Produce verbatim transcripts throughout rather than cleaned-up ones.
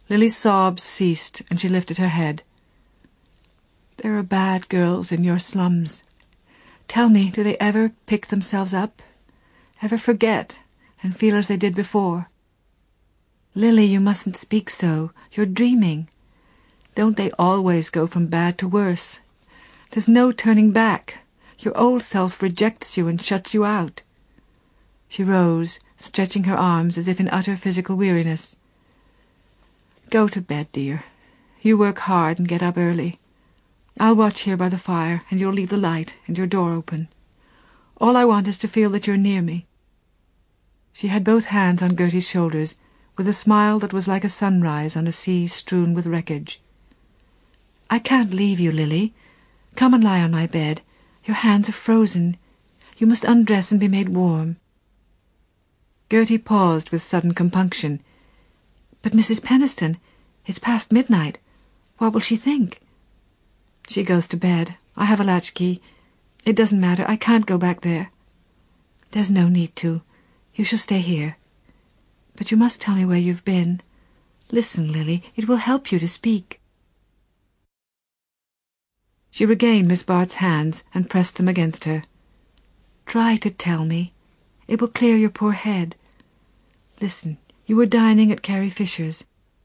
Lily's sobs ceased, and she lifted her head. "There are bad girls in your slums. Tell me, do they ever pick themselves up? Ever forget, and feel as they did before?" "Lily, you mustn't speak so. You're dreaming. Don't they always go from bad to worse? There's no turning back. Your old self rejects you and shuts you out." She rose, stretching her arms as if in utter physical weariness. "Go to bed, dear. You work hard and get up early. I'll watch here by the fire, and you'll leave the light and your door open. All I want is to feel that you're near me." She had both hands on Gertie's shoulders, with a smile that was like a sunrise on a sea strewn with wreckage. "I can't leave you, Lily. Come and lie on my bed. Your hands are frozen. You must undress and be made warm." Gertie paused with sudden compunction. "But Missus Penniston, it's past midnight. What will she think?" "She goes to bed. I have a latchkey. It doesn't matter. I can't go back there." "There's no need to. You shall stay here. But you must tell me where you've been. Listen, Lily, it will help you to speak." She regained Miss Bart's hands and pressed them against her. "Try to tell me. It will clear your poor head. Listen, you were dining at Carrie Fisher's."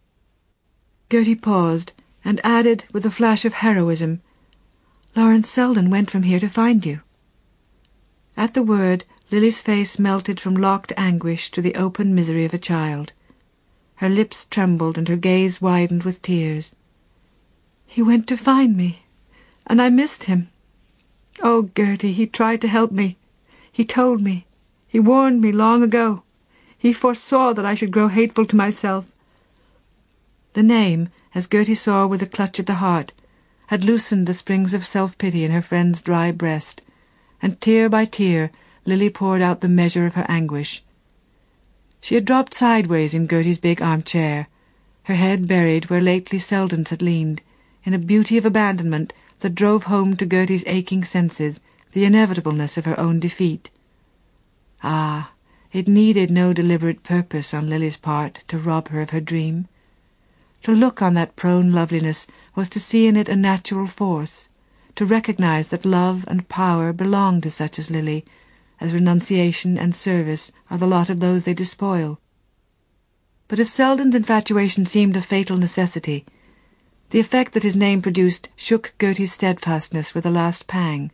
Gertie paused, and added with a flash of heroism, "Lawrence Selden went from here to find you." At the word, Lily's face melted from locked anguish to the open misery of a child. Her lips trembled and her gaze widened with tears. "He went to find me, and I missed him. Oh, Gertie, he tried to help me. He told me. He warned me long ago. He foresaw that I should grow hateful to myself." The name, as Gertie saw with a clutch at the heart, had loosened the springs of self-pity in her friend's dry breast, and tear by tear Lily poured out the measure of her anguish. She had dropped sideways in Gertie's big armchair, her head buried where lately Selden's had leaned, in a beauty of abandonment that drove home to Gertie's aching senses the inevitableness of her own defeat. Ah, it needed no deliberate purpose on Lily's part to rob her of her dream. To look on that prone loveliness was to see in it a natural force, to recognize that love and power belong to such as Lily, as renunciation and service are the lot of those they despoil. But if Selden's infatuation seemed a fatal necessity, the effect that his name produced shook Gertie's steadfastness with a last pang.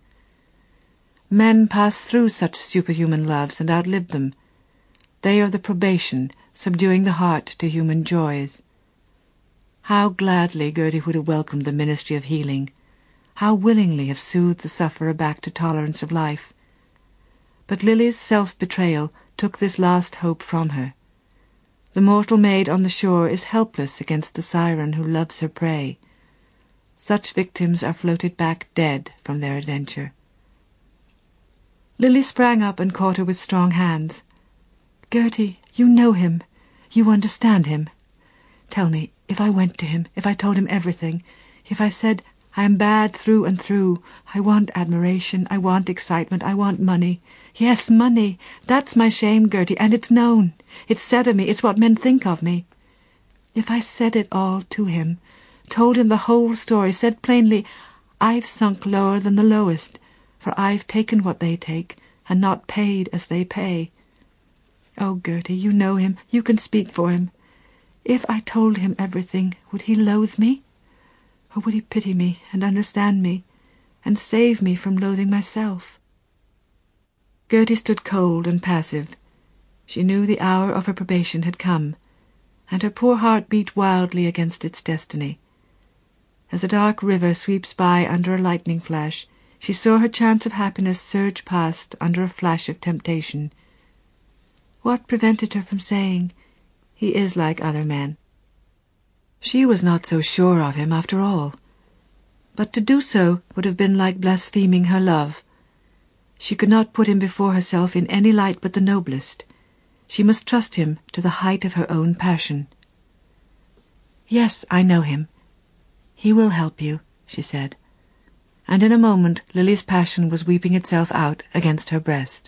Men pass through such superhuman loves and outlive them. They are the probation, subduing the heart to human joys. How gladly Gertie would have welcomed the ministry of healing, how willingly have soothed the sufferer back to tolerance of life. But Lily's self-betrayal took this last hope from her. The mortal maid on the shore is helpless against the siren who loves her prey. Such victims are floated back dead from their adventure. Lily sprang up and caught her with strong hands. "Gertie, you know him. You understand him. Tell me, if I went to him, if I told him everything, if I said, I am bad through and through, I want admiration, I want excitement, I want money. Yes, money. That's my shame, Gertie, and it's known. It's said of me, it's what men think of me. If I said it all to him, told him the whole story, said plainly, I've sunk lower than the lowest, for I've taken what they take, and not paid as they pay. Oh, Gertie, you know him, you can speak for him. If I told him everything, would he loathe me? Or would he pity me and understand me, and save me from loathing myself?" Gertie stood cold and passive. She knew the hour of her probation had come, and her poor heart beat wildly against its destiny. As a dark river sweeps by under a lightning flash, she saw her chance of happiness surge past under a flash of temptation. What prevented her from saying, "He is like other men"? She was not so sure of him after all. But to do so would have been like blaspheming her love. She could not put him before herself in any light but the noblest. She must trust him to the height of her own passion. "Yes, I know him. He will help you," she said. And in a moment Lily's passion was weeping itself out against her breast.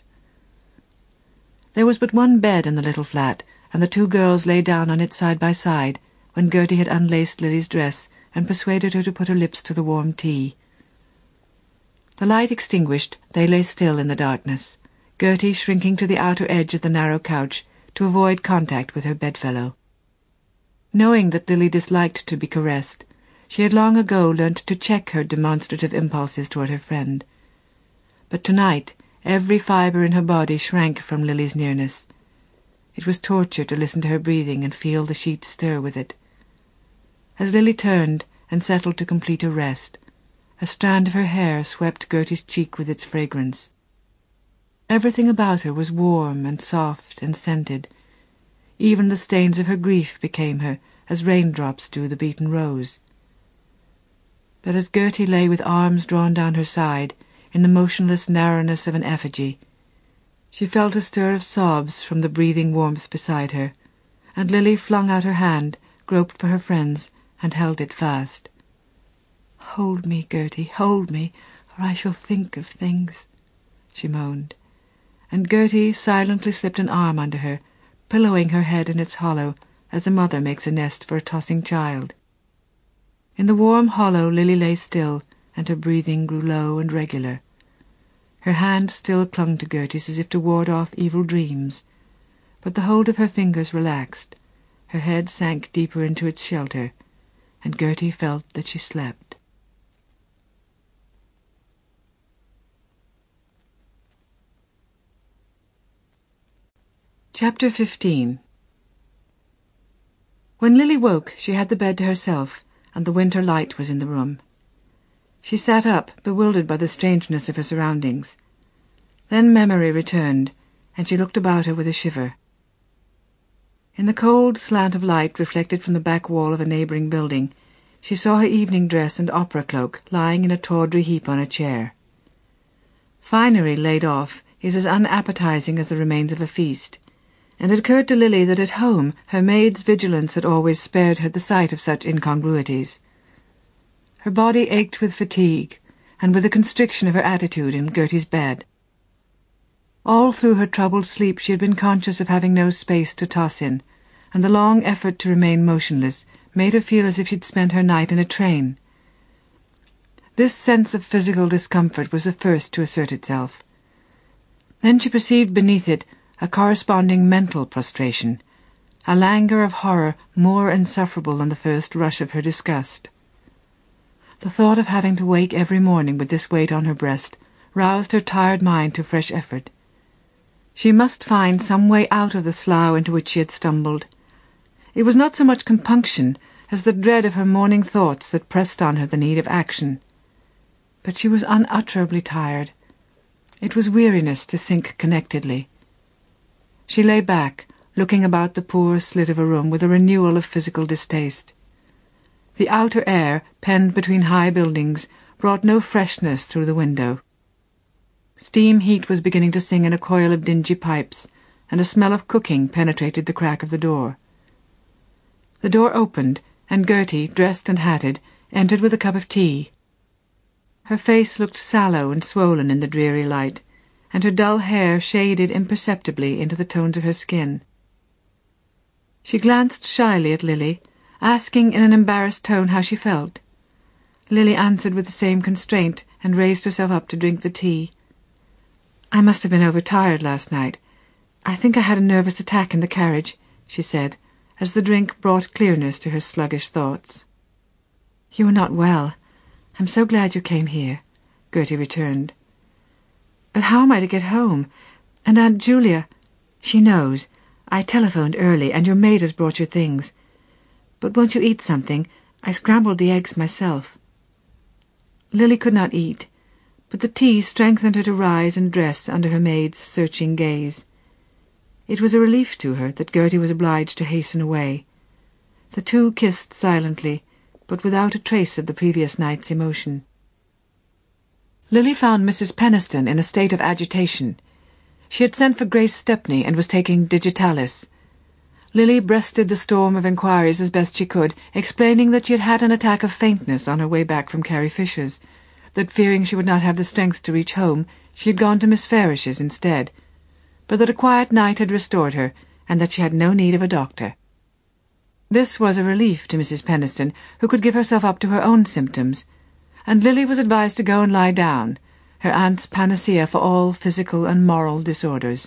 There was but one bed in the little flat, and the two girls lay down on it side by side, when Gertie had unlaced Lily's dress and persuaded her to put her lips to the warm tea. The light extinguished, they lay still in the darkness, Gertie shrinking to the outer edge of the narrow couch to avoid contact with her bedfellow. Knowing that Lily disliked to be caressed, she had long ago learnt to check her demonstrative impulses toward her friend. But tonight every fibre in her body shrank from Lily's nearness. It was torture to listen to her breathing and feel the sheets stir with it. As Lily turned and settled to complete her rest, a strand of her hair swept Gertie's cheek with its fragrance. Everything about her was warm and soft and scented. Even the stains of her grief became her, as raindrops do the beaten rose. But as Gertie lay with arms drawn down her side, in the motionless narrowness of an effigy, she felt a stir of sobs from the breathing warmth beside her, and Lily flung out her hand, groped for her friend's, and held it fast. "Hold me, Gertie, hold me, or I shall think of things," she moaned, and Gertie silently slipped an arm under her, pillowing her head in its hollow, as a mother makes a nest for a tossing child. In the warm hollow Lily lay still, and her breathing grew low and regular. Her hand still clung to Gertie's as if to ward off evil dreams, but the hold of her fingers relaxed, her head sank deeper into its shelter, and Gertie felt that she slept. Chapter fifteen. When Lily woke, she had the bed to herself, and the winter light was in the room. She sat up, bewildered by the strangeness of her surroundings. Then memory returned, and she looked about her with a shiver. In the cold slant of light reflected from the back wall of a neighbouring building, she saw her evening dress and opera cloak lying in a tawdry heap on a chair. Finery laid off is as unappetizing as the remains of a feast, and it occurred to Lily that at home her maid's vigilance had always spared her the sight of such incongruities. Her body ached with fatigue, and with the constriction of her attitude in Gertie's bed. All through her troubled sleep she had been conscious of having no space to toss in, and the long effort to remain motionless made her feel as if she'd spent her night in a train. This sense of physical discomfort was the first to assert itself. Then she perceived beneath it a corresponding mental prostration, a languor of horror more insufferable than the first rush of her disgust. The thought of having to wake every morning with this weight on her breast roused her tired mind to fresh effort. She must find some way out of the slough into which she had stumbled. It was not so much compunction as the dread of her morning thoughts that pressed on her the need of action. But she was unutterably tired. It was weariness to think connectedly. She lay back, looking about the poor slit of a room with a renewal of physical distaste. The outer air, penned between high buildings, brought no freshness through the window. Steam heat was beginning to sing in a coil of dingy pipes, and a smell of cooking penetrated the crack of the door. The door opened, and Gertie, dressed and hatted, entered with a cup of tea. Her face looked sallow and swollen in the dreary light, and her dull hair shaded imperceptibly into the tones of her skin. She glanced shyly at Lily, asking in an embarrassed tone how she felt. Lily answered with the same constraint, and raised herself up to drink the tea. "I must have been overtired last night. I think I had a nervous attack in the carriage," she said, as the drink brought clearness to her sluggish thoughts. "You are not well. I'm so glad you came here," Gertie returned. "But how am I to get home? And Aunt Julia—" "She knows. I telephoned early, and your maid has brought your things. But won't you eat something? I scrambled the eggs myself." Lily could not eat, but the tea strengthened her to rise and dress under her maid's searching gaze. It was a relief to her that Gertie was obliged to hasten away. The two kissed silently, but without a trace of the previous night's emotion. Lily found Missus Penniston in a state of agitation. She had sent for Grace Stepney and was taking digitalis. Lily breasted the storm of inquiries as best she could, explaining that she had had an attack of faintness on her way back from Carrie Fisher's, that fearing she would not have the strength to reach home, she had gone to Miss Farish's instead, but that a quiet night had restored her, and that she had no need of a doctor. This was a relief to Missus Penniston, who could give herself up to her own symptoms, and Lily was advised to go and lie down, her aunt's panacea for all physical and moral disorders.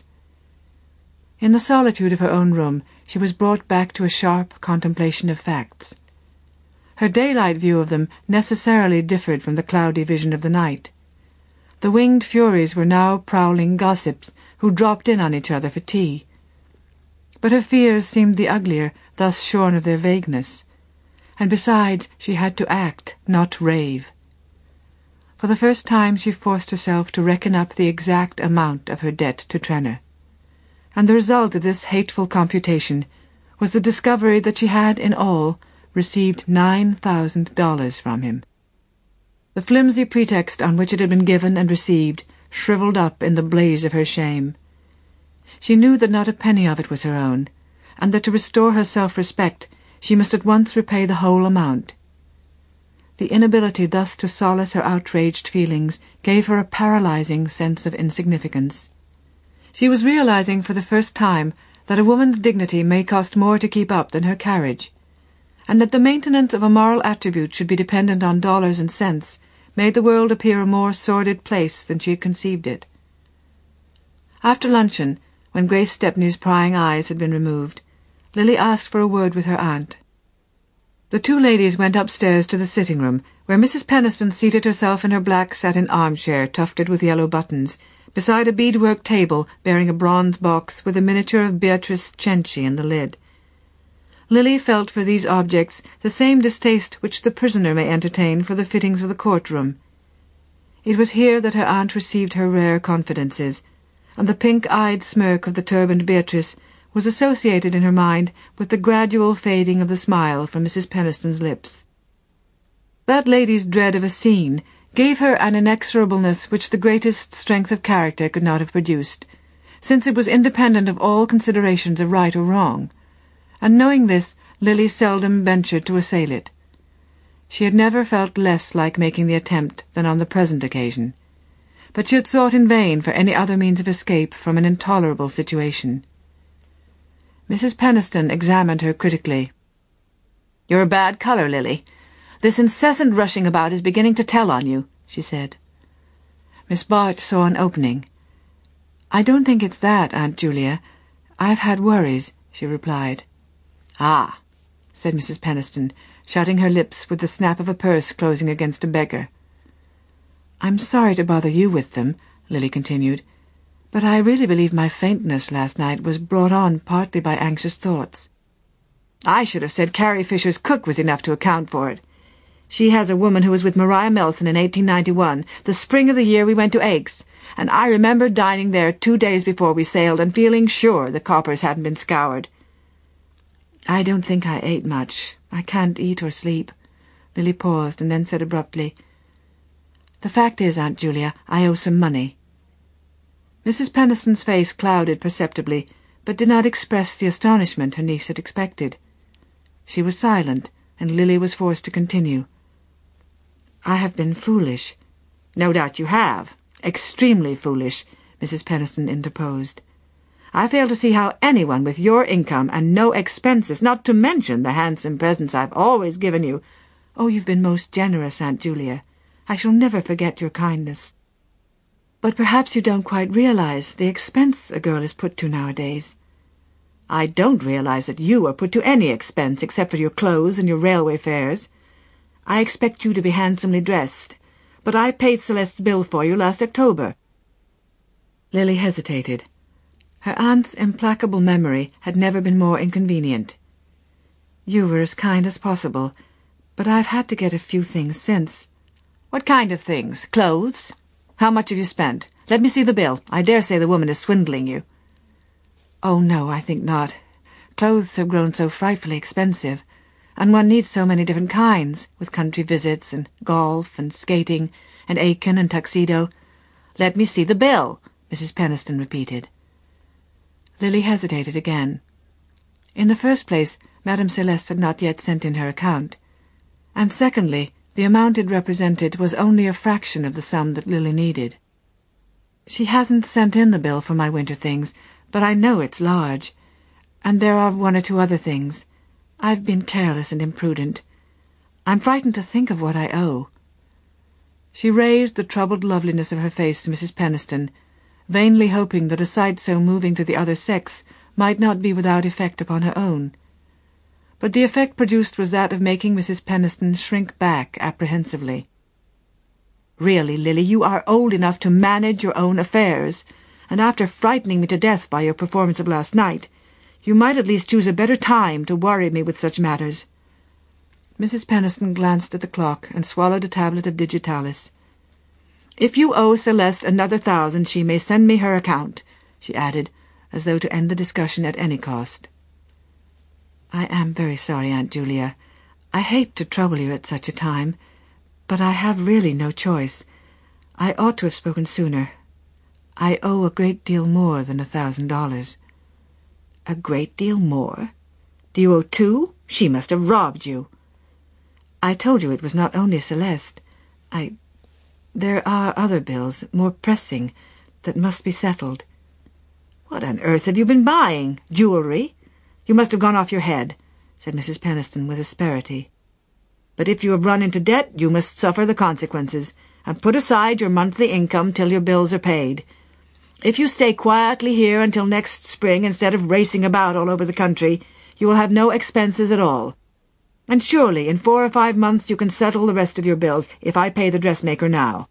In the solitude of her own room she was brought back to a sharp contemplation of facts. Her daylight view of them necessarily differed from the cloudy vision of the night. The winged furies were now prowling gossips who dropped in on each other for tea. But her fears seemed the uglier, thus shorn of their vagueness, and besides she had to act, not rave. For the first time she forced herself to reckon up the exact amount of her debt to Trenor, and the result of this hateful computation was the discovery that she had, in all, received nine thousand dollars from him. The flimsy pretext on which it had been given and received shriveled up in the blaze of her shame. She knew that not a penny of it was her own, and that to restore her self-respect she must at once repay the whole amount. The inability thus to solace her outraged feelings gave her a paralyzing sense of insignificance. She was realizing for the first time that a woman's dignity may cost more to keep up than her carriage, and that the maintenance of a moral attribute should be dependent on dollars and cents made the world appear a more sordid place than she had conceived it. After luncheon, when Grace Stepney's prying eyes had been removed, Lily asked for a word with her aunt. The two ladies went upstairs to the sitting-room, where Missus Penniston seated herself in her black satin armchair tufted with yellow buttons, beside a beadwork table bearing a bronze box with a miniature of Beatrice Cenci in the lid. Lily felt for these objects the same distaste which the prisoner may entertain for the fittings of the court-room. It was here that her aunt received her rare confidences, and the pink-eyed smirk of the turbaned Beatrice was associated in her mind with the gradual fading of the smile from Missus Penniston's lips. That lady's dread of a scene gave her an inexorableness which the greatest strength of character could not have produced, since it was independent of all considerations of right or wrong, and knowing this, Lily seldom ventured to assail it. She had never felt less like making the attempt than on the present occasion, but she had sought in vain for any other means of escape from an intolerable situation. Missus Penniston examined her critically. "You're a bad colour, Lily. This incessant rushing about is beginning to tell on you," she said. Miss Bart saw an opening. "I don't think it's that, Aunt Julia. I've had worries," she replied. "Ah," said Missus Penniston, shutting her lips with the snap of a purse closing against a beggar. "I'm sorry to bother you with them," Lily continued, "but I really believe my faintness last night was brought on partly by anxious thoughts. I should have said Carrie Fisher's cook was enough to account for it. She has a woman who was with Maria Melson in eighteen ninety-one, the spring of the year we went to Aix, and I remember dining there two days before we sailed and feeling sure the coppers hadn't been scoured." "I don't think I ate much. I can't eat or sleep." Lily paused and then said abruptly, "The fact is, Aunt Julia, I owe some money." Missus Penniston's face clouded perceptibly, but did not express the astonishment her niece had expected. She was silent, and Lily was forced to continue. "I have been foolish." "No doubt you have. Extremely foolish," Missus Penniston interposed. "I fail to see how anyone with your income and no expenses, not to mention the handsome presents I've always given you—" "Oh, you've been most generous, Aunt Julia. I shall never forget your kindness. But perhaps you don't quite realize the expense a girl is put to nowadays." "I don't realize that you are put to any expense except for your clothes and your railway fares. I expect you to be handsomely dressed, but I paid Celeste's bill for you last October." Lily hesitated. Her aunt's implacable memory had never been more inconvenient. "You were as kind as possible, but I've had to get a few things since." "What kind of things? Clothes? How much have you spent? Let me see the bill. I dare say the woman is swindling you." "Oh, no, I think not. Clothes have grown so frightfully expensive, and one needs so many different kinds, with country visits and golf and skating and Aiken and tuxedo." "Let me see the bill," Missus Penniston repeated. Lily hesitated again. In the first place, Madame Celeste had not yet sent in her account, and secondly, the amount it represented was only a fraction of the sum that Lily needed. "She hasn't sent in the bill for my winter things, but I know it's large, and there are one or two other things. I've been careless and imprudent. I'm frightened to think of what I owe." She raised the troubled loveliness of her face to Missus Penniston, vainly hoping that a sight so moving to the other sex might not be without effect upon her own. But the effect produced was that of making Missus Penniston shrink back apprehensively. "Really, Lily, you are old enough to manage your own affairs, and after frightening me to death by your performance of last night, you might at least choose a better time to worry me with such matters." Missus Penniston glanced at the clock and swallowed a tablet of digitalis. "If you owe Celeste another thousand, she may send me her account," she added, as though to end the discussion at any cost. "I am very sorry, Aunt Julia. I hate to trouble you at such a time, but I have really no choice. I ought to have spoken sooner. I owe a great deal more than a thousand dollars." "A great deal more? Do you owe two? She must have robbed you." "I told you it was not only Celeste. I... There are other bills, more pressing, that must be settled." "What on earth have you been buying? Jewelry? You must have gone off your head," said Missus Penniston with asperity. "But if you have run into debt, you must suffer the consequences, and put aside your monthly income till your bills are paid. If you stay quietly here until next spring instead of racing about all over the country, you will have no expenses at all. And surely in four or five months you can settle the rest of your bills, if I pay the dressmaker now."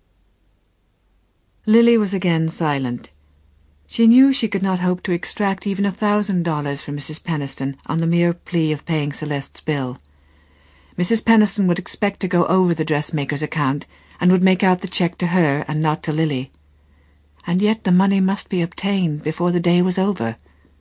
Lily was again silent. She knew she could not hope to extract even a thousand dollars from Missus Penniston on the mere plea of paying Celeste's bill. Missus Penniston would expect to go over the dressmaker's account, and would make out the cheque to her and not to Lily. And yet the money must be obtained before the day was over.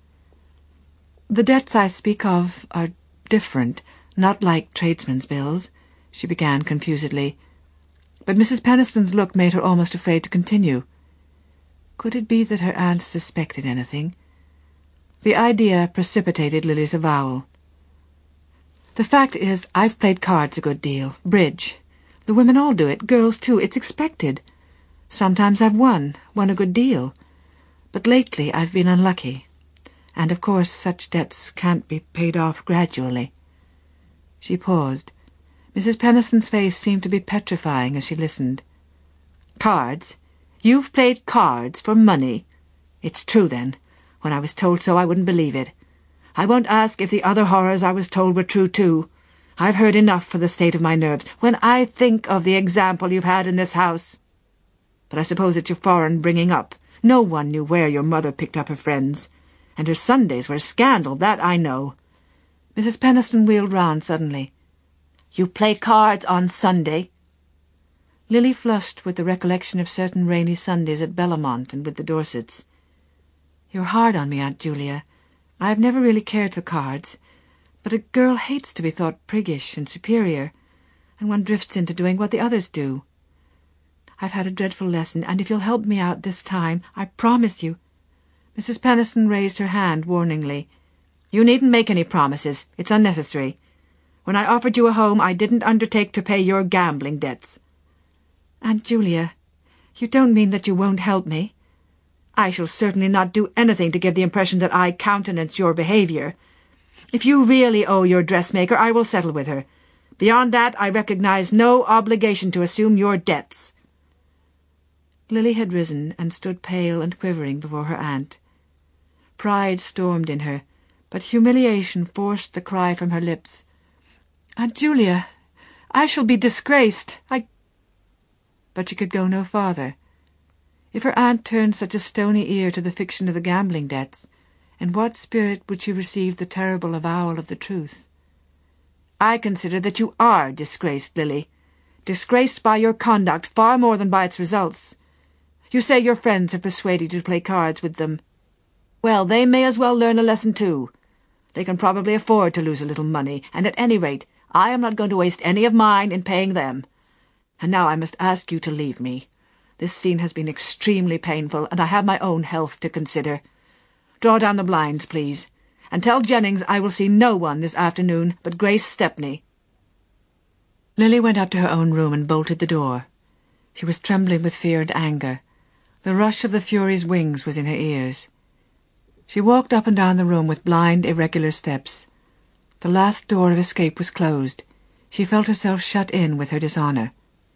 "The debts I speak of are different, not like tradesmen's bills," she began confusedly. But Missus Penniston's look made her almost afraid to continue. Could it be that her aunt suspected anything? The idea precipitated Lily's avowal. "The fact is, I've played cards a good deal, bridge. The women all do it, girls too, it's expected. Sometimes I've won, won a good deal. But lately I've been unlucky. And of course such debts can't be paid off gradually." She paused. Missus Penniston's face seemed to be petrifying as she listened. "Cards? You've played cards for money? It's true, then. When I was told so, I wouldn't believe it. I won't ask if the other horrors I was told were true, too. I've heard enough for the state of my nerves. When I think of the example you've had in this house... But I suppose it's your foreign bringing up. No one knew where your mother picked up her friends. And her Sundays were a scandal, that I know." Missus Penniston wheeled round suddenly. "You play cards on Sunday?" Lily flushed with the recollection of certain rainy Sundays at Bellamont and with the Dorsets. "You're hard on me, Aunt Julia. I have never really cared for cards, but a girl hates to be thought priggish and superior, and one drifts into doing what the others do. I've had a dreadful lesson, and if you'll help me out this time, I promise you—" Missus Penniston raised her hand warningly. "You needn't make any promises. It's unnecessary. When I offered you a home, I didn't undertake to pay your gambling debts." "Aunt Julia, you don't mean that you won't help me?" "I shall certainly not do anything to give the impression that I countenance your behaviour. If you really owe your dressmaker, I will settle with her. Beyond that, I recognize no obligation to assume your debts." Lily had risen and stood pale and quivering before her aunt. Pride stormed in her, but humiliation forced the cry from her lips. "Aunt Julia, I shall be disgraced. I—" But she could go no farther. If her aunt turned such a stony ear to the fiction of the gambling debts, in what spirit would she receive the terrible avowal of the truth? "I consider that you are disgraced, Lily. Disgraced by your conduct far more than by its results. You say your friends have persuaded you to play cards with them. Well, they may as well learn a lesson too. They can probably afford to lose a little money, and at any rate, I am not going to waste any of mine in paying them. And now I must ask you to leave me. This scene has been extremely painful, and I have my own health to consider. Draw down the blinds, please, and tell Jennings I will see no one this afternoon but Grace Stepney." Lily went up to her own room and bolted the door. She was trembling with fear and anger. The rush of the Fury's wings was in her ears. She walked up and down the room with blind, irregular steps. The last door of escape was closed. She felt herself shut in with her dishonour.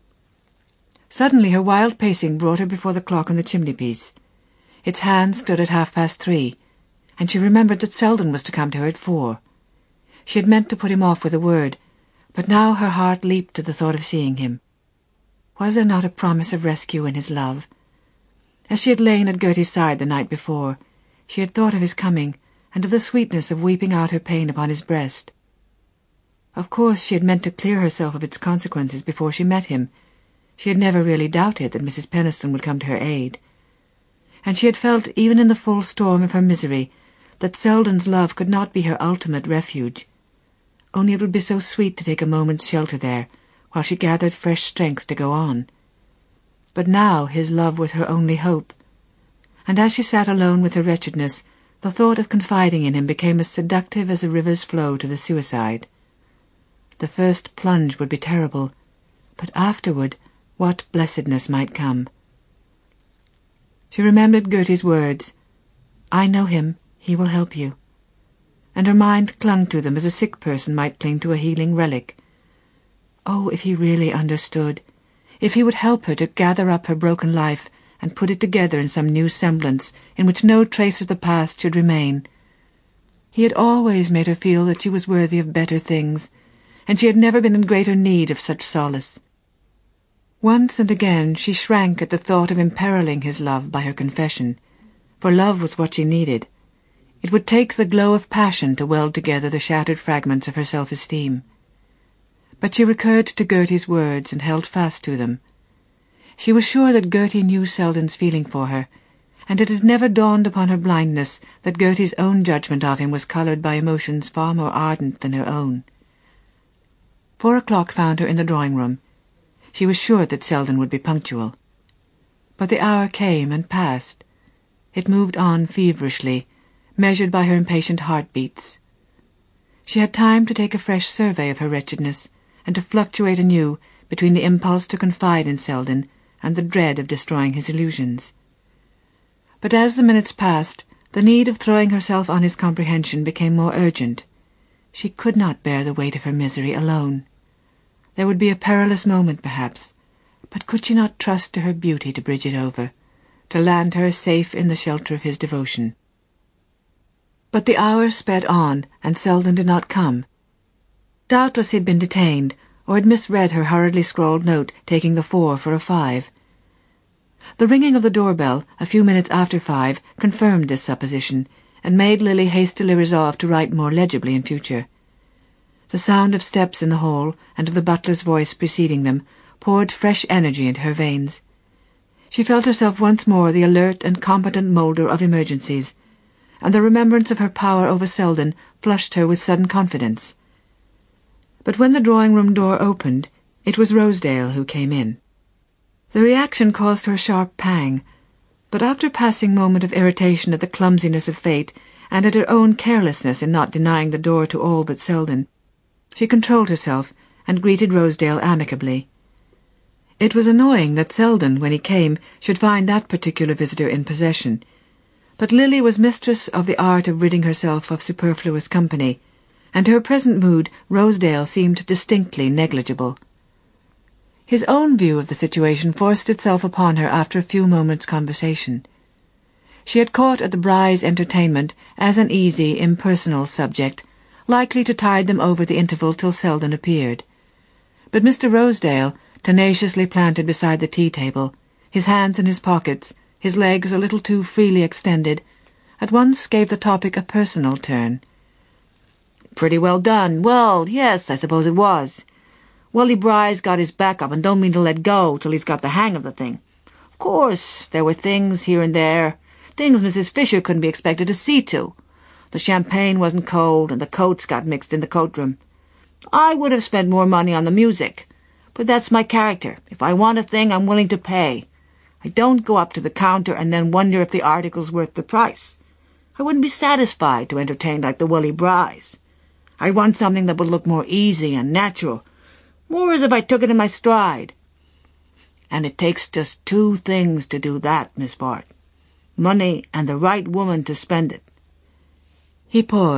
Suddenly her wild pacing brought her before the clock on the chimney-piece. Its hands stood at half-past three, and she remembered that Selden was to come to her at four. She had meant to put him off with a word, but now her heart leaped to the thought of seeing him. Was there not a promise of rescue in his love? As she had lain at Gertie's side the night before, she had thought of his coming, and of the sweetness of weeping out her pain upon his breast. Of course she had meant to clear herself of its consequences before she met him. She had never really doubted that Missus Penniston would come to her aid. And she had felt, even in the full storm of her misery, that Selden's love could not be her ultimate refuge. Only it would be so sweet to take a moment's shelter there, while she gathered fresh strength to go on. But now his love was her only hope, and as she sat alone with her wretchedness, the thought of confiding in him became as seductive as a river's flow to the suicide. The first plunge would be terrible, but afterward what blessedness might come. She remembered Gertie's words, "I know him, he will help you," and her mind clung to them as a sick person might cling to a healing relic. Oh, if he really understood, if he would help her to gather up her broken life and put it together in some new semblance in which no trace of the past should remain. He had always made her feel that she was worthy of better things, and she had never been in greater need of such solace. Once and again she shrank at the thought of imperiling his love by her confession, for love was what she needed. It would take the glow of passion to weld together the shattered fragments of her self-esteem. But she recurred to Gertie's words and held fast to them. She was sure that Gertie knew Selden's feeling for her, and it had never dawned upon her blindness that Gertie's own judgment of him was coloured by emotions far more ardent than her own. Four o'clock found her in the drawing-room. She was sure that Selden would be punctual. But the hour came and passed. It moved on feverishly, measured by her impatient heartbeats. She had time to take a fresh survey of her wretchedness, and to fluctuate anew between the impulse to confide in Selden and the dread of destroying his illusions. But as the minutes passed, the need of throwing herself on his comprehension became more urgent. She could not bear the weight of her misery alone. There would be a perilous moment, perhaps, but could she not trust to her beauty to bridge it over, to land her safe in the shelter of his devotion? But the hours sped on, and Selden did not come. Doubtless he had been detained, or had misread her hurriedly scrawled note taking the four for a five. The ringing of the doorbell, a few minutes after five, confirmed this supposition, and made Lily hastily resolve to write more legibly in future. The sound of steps in the hall, and of the butler's voice preceding them, poured fresh energy into her veins. She felt herself once more the alert and competent moulder of emergencies, and the remembrance of her power over Selden flushed her with sudden confidence. But when the drawing-room door opened, it was Rosedale who came in. The reaction caused her a sharp pang, but after a passing moment of irritation at the clumsiness of fate and at her own carelessness in not denying the door to all but Selden, she controlled herself and greeted Rosedale amicably. It was annoying that Selden, when he came, should find that particular visitor in possession, but Lily was mistress of the art of ridding herself of superfluous company, and to her present mood Rosedale seemed distinctly negligible. His own view of the situation forced itself upon her after a few moments' conversation. She had caught at the Bryes' entertainment as an easy, impersonal subject, likely to tide them over the interval till Selden appeared. But Mister Rosedale, tenaciously planted beside the tea-table, his hands in his pockets, his legs a little too freely extended, at once gave the topic a personal turn. "Pretty well done. Well, yes, I suppose it was. Willie Bryes got his back up and don't mean to let go till he's got the hang of the thing. Of course, there were things here and there, things Missus Fisher couldn't be expected to see to. The champagne wasn't cold, and the coats got mixed in the coat-room. I would have spent more money on the music, but that's my character. If I want a thing, I'm willing to pay. I don't go up to the counter and then wonder if the article's worth the price. I wouldn't be satisfied to entertain like the Willie Bryes. I want something that would look more easy and natural, more as if I took it in my stride. And it takes just two things to do that, Miss Bart. Money and the right woman to spend it." He paused,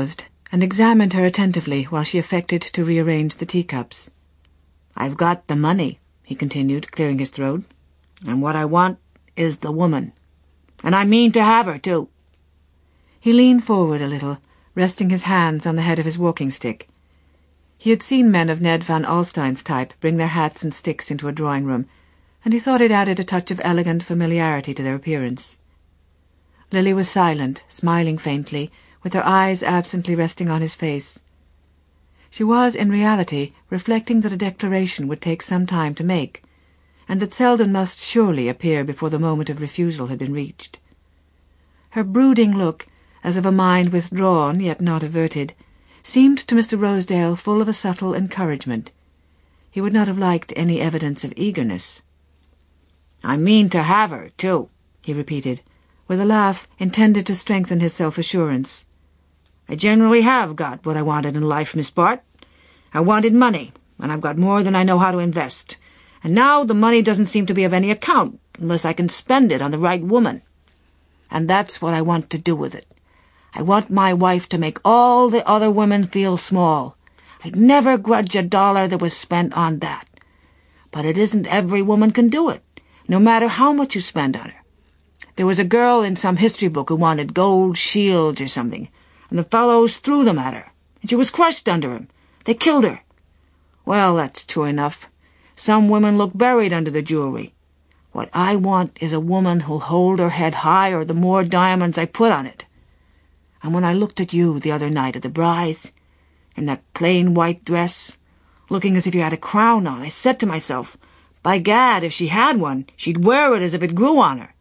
and examined her attentively while she affected to rearrange the teacups. "I've got the money," he continued, clearing his throat, "and what I want is the woman. And I mean to have her, too." He leaned forward a little, resting his hands on the head of his walking-stick. He had seen men of Ned van Alstyne's type bring their hats and sticks into a drawing-room, and he thought it added a touch of elegant familiarity to their appearance. Lily was silent, smiling faintly, with her eyes absently resting on his face. She was, in reality, reflecting that a declaration would take some time to make, and that Selden must surely appear before the moment of refusal had been reached. Her brooding look, as of a mind withdrawn yet not averted, seemed to Mister Rosedale full of a subtle encouragement. He would not have liked any evidence of eagerness. "I mean to have her, too," he repeated, with a laugh intended to strengthen his self-assurance. "I generally have got what I wanted in life, Miss Bart. I wanted money, and I've got more than I know how to invest. And now the money doesn't seem to be of any account unless I can spend it on the right woman. And that's what I want to do with it. I want my wife to make all the other women feel small. I'd never grudge a dollar that was spent on that. But it isn't every woman can do it, no matter how much you spend on her. There was a girl in some history book who wanted gold shields or something, and the fellows threw them at her, and she was crushed under him. They killed her. Well, that's true enough. Some women look buried under the jewelry. What I want is a woman who'll hold her head higher the more diamonds I put on it. And when I looked at you the other night at the Bry's, in that plain white dress, looking as if you had a crown on, I said to myself, by gad, if she had one, she'd wear it as if it grew on her."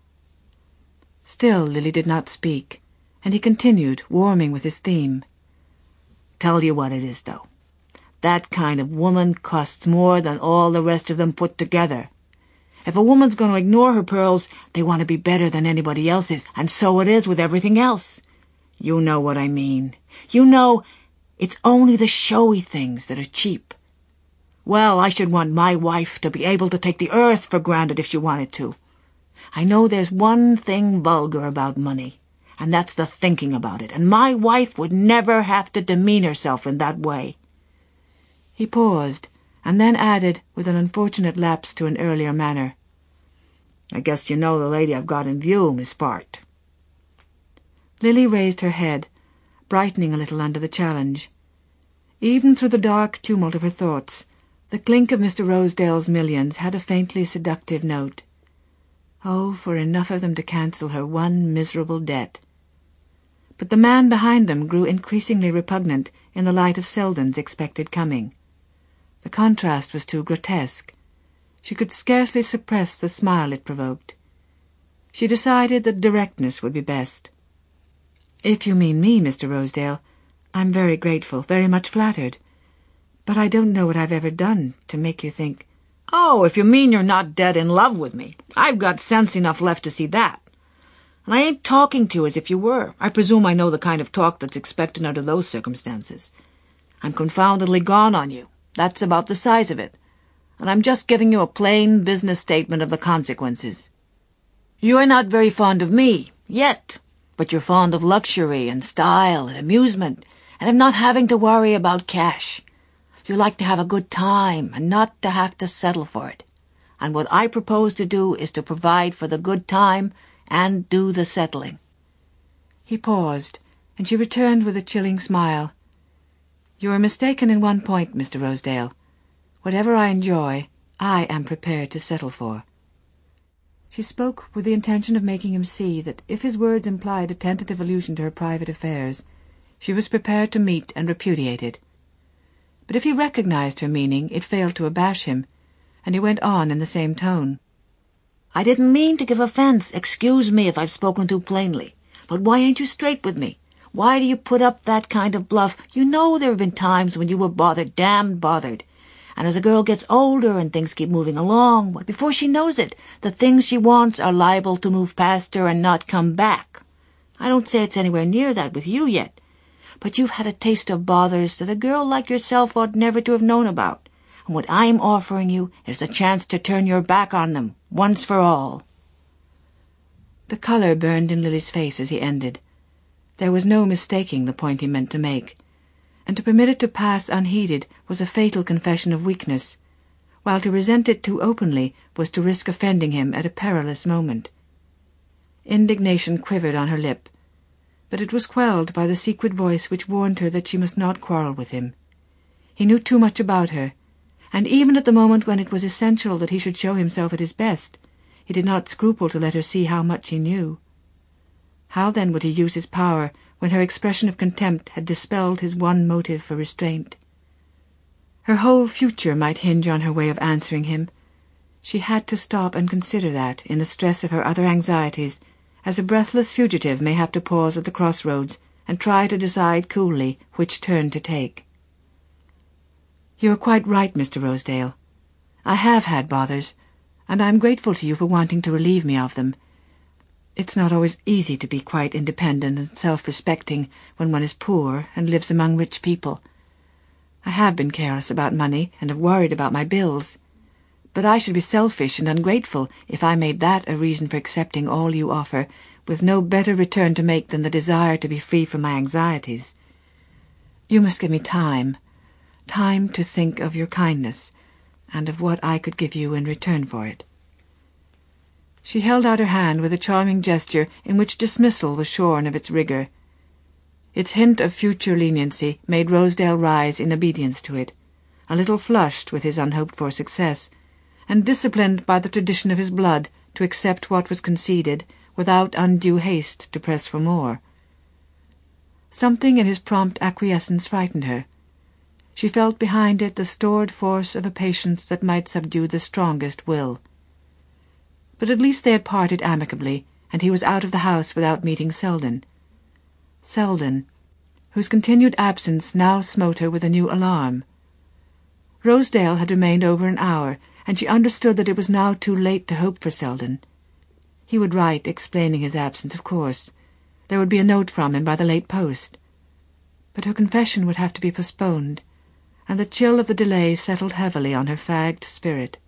Still Lily did not speak, and he continued, warming with his theme. "Tell you what it is, though. That kind of woman costs more than all the rest of them put together. If a woman's going to ignore her pearls, they want to be better than anybody else is, and so it is with everything else. You know what I mean. You know it's only the showy things that are cheap. Well, I should want my wife to be able to take the earth for granted if she wanted to. I know there's one thing vulgar about money, and that's the thinking about it, and my wife would never have to demean herself in that way." He paused, and then added, with an unfortunate lapse to an earlier manner, "I guess you know the lady I've got in view, Miss Bart." Lily raised her head, brightening a little under the challenge. Even through the dark tumult of her thoughts, the clink of Mister Rosedale's millions had a faintly seductive note. Oh, for enough of them to cancel her one miserable debt. But the man behind them grew increasingly repugnant in the light of Selden's expected coming. The contrast was too grotesque. She could scarcely suppress the smile it provoked. She decided that directness would be best. "If you mean me, Mister Rosedale, I'm very grateful, very much flattered. But I don't know what I've ever done to make you think—" "Oh, if you mean you're not dead in love with me, I've got sense enough left to see that. And I ain't talking to you as if you were. I presume I know the kind of talk that's expected under those circumstances. I'm confoundedly gone on you. That's about the size of it. And I'm just giving you a plain business statement of the consequences. You're not very fond of me, yet, but you're fond of luxury and style and amusement, and of not having to worry about cash. You like to have a good time and not to have to settle for it. And what I propose to do is to provide for the good time and do the settling." He paused, and she returned with a chilling smile. "You are mistaken in one point, Mister Rosedale. Whatever I enjoy, I am prepared to settle for." She spoke with the intention of making him see that if his words implied a tentative allusion to her private affairs, she was prepared to meet and repudiate it. But if he recognized her meaning, it failed to abash him, and he went on in the same tone. "I didn't mean to give offense. Excuse me if I've spoken too plainly. But why ain't you straight with me? Why do you put up that kind of bluff? You know there have been times when you were bothered, damned bothered. And as a girl gets older and things keep moving along, before she knows it, the things she wants are liable to move past her and not come back. I don't say it's anywhere near that with you yet, but you've had a taste of bothers that a girl like yourself ought never to have known about. And what I'm offering you is the chance to turn your back on them, once for all." The colour burned in Lily's face as he ended. There was no mistaking the point he meant to make, and to permit it to pass unheeded was a fatal confession of weakness, while to resent it too openly was to risk offending him at a perilous moment. Indignation quivered on her lip, but it was quelled by the secret voice which warned her that she must not quarrel with him. He knew too much about her, and even at the moment when it was essential that he should show himself at his best, he did not scruple to let her see how much he knew. How then would he use his power when her expression of contempt had dispelled his one motive for restraint? Her whole future might hinge on her way of answering him. She had to stop and consider that, in the stress of her other anxieties, as a breathless fugitive may have to pause at the crossroads and try to decide coolly which turn to take. "You are quite right, Mister Rosedale. I have had bothers, and I am grateful to you for wanting to relieve me of them. It's not always easy to be quite independent and self-respecting when one is poor and lives among rich people. I have been careless about money and have worried about my bills. But I should be selfish and ungrateful if I made that a reason for accepting all you offer, with no better return to make than the desire to be free from my anxieties. You must give me time, time to think of your kindness, and of what I could give you in return for it." She held out her hand with a charming gesture in which dismissal was shorn of its rigour. Its hint of future leniency made Rosedale rise in obedience to it, a little flushed with his unhoped-for success, and disciplined by the tradition of his blood to accept what was conceded without undue haste to press for more. Something in his prompt acquiescence frightened her. She felt behind it the stored force of a patience that might subdue the strongest will. But at least they had parted amicably, and he was out of the house without meeting Selden. Selden, whose continued absence now smote her with a new alarm. Rosedale had remained over an hour, and she understood that it was now too late to hope for Selden. He would write, explaining his absence, of course. There would be a note from him by the late post. But her confession would have to be postponed, and the chill of the delay settled heavily on her fagged spirit.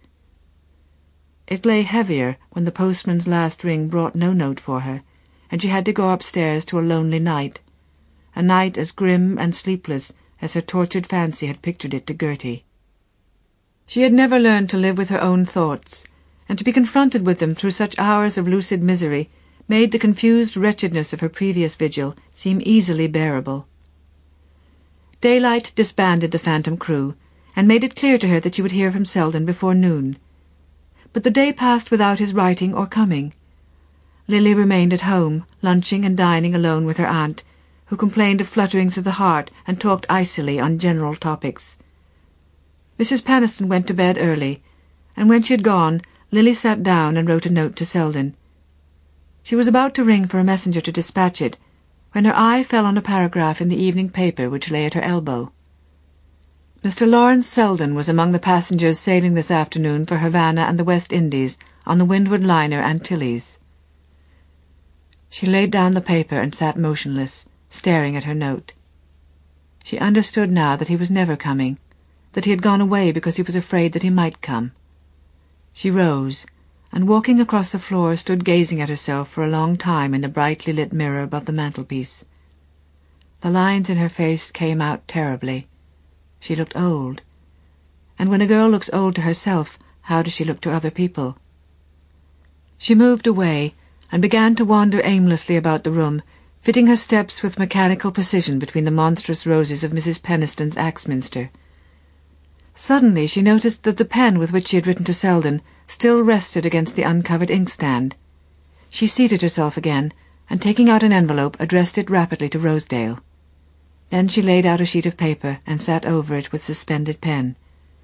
It lay heavier when the postman's last ring brought no note for her, and she had to go upstairs to a lonely night, a night as grim and sleepless as her tortured fancy had pictured it to Gertie. She had never learned to live with her own thoughts, and to be confronted with them through such hours of lucid misery made the confused wretchedness of her previous vigil seem easily bearable. Daylight disbanded the phantom crew, and made it clear to her that she would hear from Selden before noon. But the day passed without his writing or coming. Lily remained at home, lunching and dining alone with her aunt, who complained of flutterings of the heart and talked icily on general topics. Missus Penniston went to bed early, and when she had gone, Lily sat down and wrote a note to Selden. She was about to ring for a messenger to dispatch it, when her eye fell on a paragraph in the evening paper which lay at her elbow. Mister Lawrence Selden was among the passengers sailing this afternoon for Havana and the West Indies on the windward liner Antilles. She laid down the paper and sat motionless, staring at her note. She understood now that he was never coming, that he had gone away because he was afraid that he might come. She rose, and walking across the floor stood gazing at herself for a long time in the brightly lit mirror above the mantelpiece. The lines in her face came out terribly. She looked old. And when a girl looks old to herself, how does she look to other people? She moved away, and began to wander aimlessly about the room, fitting her steps with mechanical precision between the monstrous roses of Missus Penniston's Axminster. Suddenly she noticed that the pen with which she had written to Selden still rested against the uncovered inkstand. She seated herself again, and taking out an envelope, addressed it rapidly to Rosedale. Then she laid out a sheet of paper and sat over it with suspended pen.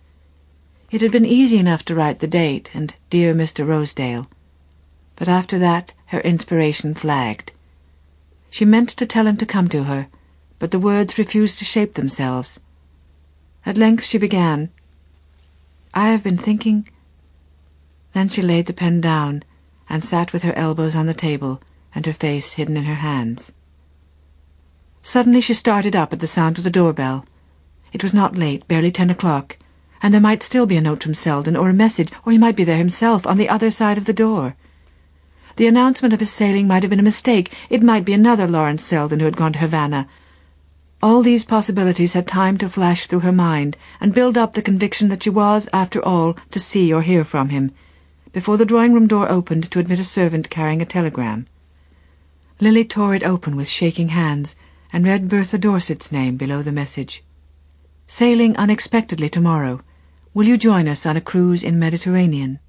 It had been easy enough to write the date and "Dear Mister Rosedale," but after that her inspiration flagged. She meant to tell him to come to her, but the words refused to shape themselves. At length she began, "I have been thinking—" Then she laid the pen down and sat with her elbows on the table and her face hidden in her hands. Suddenly she started up at the sound of the doorbell. It was not late, barely ten o'clock, and there might still be a note from Selden, or a message, or he might be there himself on the other side of the door. The announcement of his sailing might have been a mistake. It might be another Lawrence Selden who had gone to Havana. All these possibilities had time to flash through her mind and build up the conviction that she was, after all, to see or hear from him, before the drawing-room door opened to admit a servant carrying a telegram. Lily tore it open with shaking hands and read Bertha Dorset's name below the message. "Sailing unexpectedly tomorrow. Will you join us on a cruise in Mediterranean?"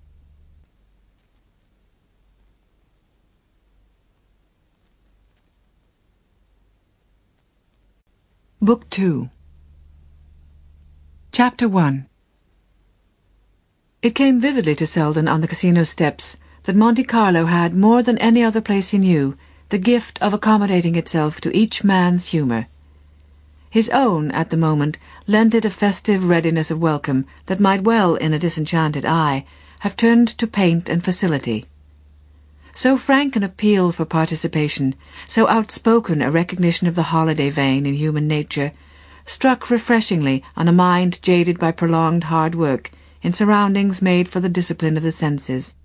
Book two. Chapter one. It came vividly to Selden on the casino steps that Monte Carlo had, more than any other place he knew, the gift of accommodating itself to each man's humour. His own, at the moment, lent it a festive readiness of welcome that might well, in a disenchanted eye, have turned to paint and facility. So frank an appeal for participation, so outspoken a recognition of the holiday vein in human nature, struck refreshingly on a mind jaded by prolonged hard work, in surroundings made for the discipline of the senses.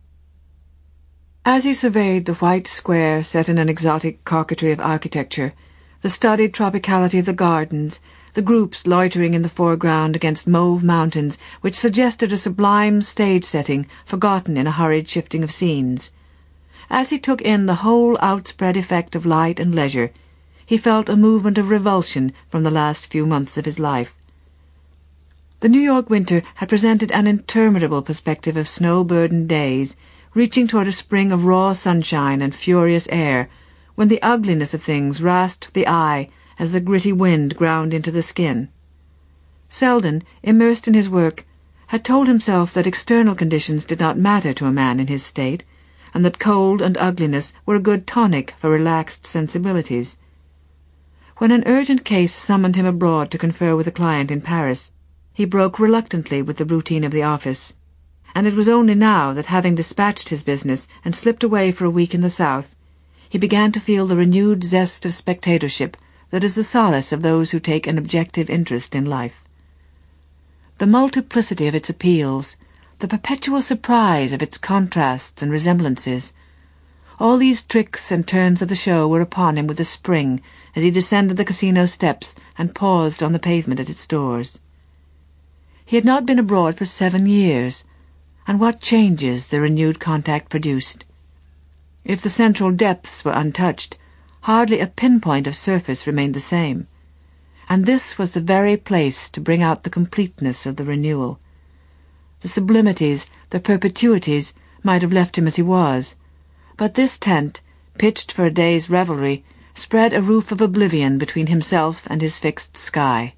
As he surveyed the white square set in an exotic coquetry of architecture, the studied tropicality of the gardens, the groups loitering in the foreground against mauve mountains which suggested a sublime stage setting forgotten in a hurried shifting of scenes, as he took in the whole outspread effect of light and leisure, he felt a movement of revulsion from the last few months of his life. The New York winter had presented an interminable perspective of snow-burdened days, reaching toward a spring of raw sunshine and furious air, when the ugliness of things rasped the eye as the gritty wind ground into the skin. Selden, immersed in his work, had told himself that external conditions did not matter to a man in his state, and that cold and ugliness were a good tonic for relaxed sensibilities. When an urgent case summoned him abroad to confer with a client in Paris, he broke reluctantly with the routine of the office, and it was only now that, having dispatched his business and slipped away for a week in the South, he began to feel the renewed zest of spectatorship that is the solace of those who take an objective interest in life. The multiplicity of its appeals, the perpetual surprise of its contrasts and resemblances, all these tricks and turns of the show were upon him with a spring as he descended the casino steps and paused on the pavement at its doors. He had not been abroad for seven years, and what changes the renewed contact produced! If the central depths were untouched, hardly a pinpoint of surface remained the same, and this was the very place to bring out the completeness of the renewal. The sublimities, the perpetuities, might have left him as he was, but this tent, pitched for a day's revelry, spread a roof of oblivion between himself and his fixed sky.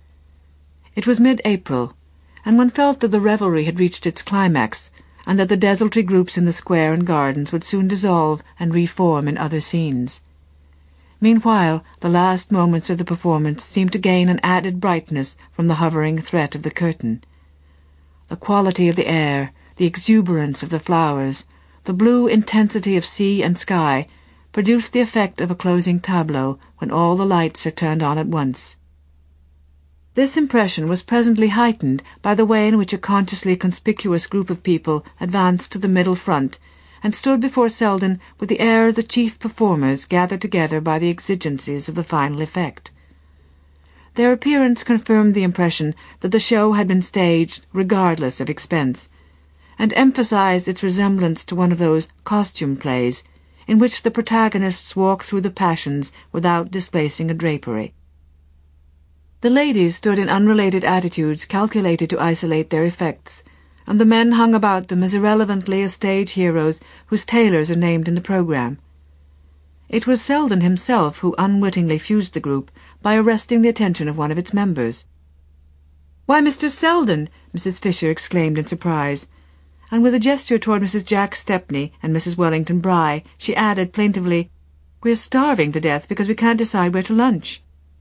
It was mid-April, and one felt that the revelry had reached its climax, and that the desultory groups in the square and gardens would soon dissolve and reform in other scenes. Meanwhile, the last moments of the performance seemed to gain an added brightness from the hovering threat of the curtain. The quality of the air, the exuberance of the flowers, the blue intensity of sea and sky produced the effect of a closing tableau when all the lights are turned on at once. This impression was presently heightened by the way in which a consciously conspicuous group of people advanced to the middle front and stood before Selden with the air of the chief performers gathered together by the exigencies of the final effect. Their appearance confirmed the impression that the show had been staged regardless of expense, and emphasized its resemblance to one of those costume plays in which the protagonists walk through the passions without displacing a drapery. The ladies stood in unrelated attitudes calculated to isolate their effects, and the men hung about them as irrelevantly as stage heroes whose tailors are named in the programme. It was Selden himself who unwittingly fused the group by arresting the attention of one of its members. "Why, Mister Selden!" Missus Fisher exclaimed in surprise, and with a gesture toward Missus Jack Stepney and Missus Wellington Bry, she added plaintively, "We're starving to death because we can't decide where to lunch."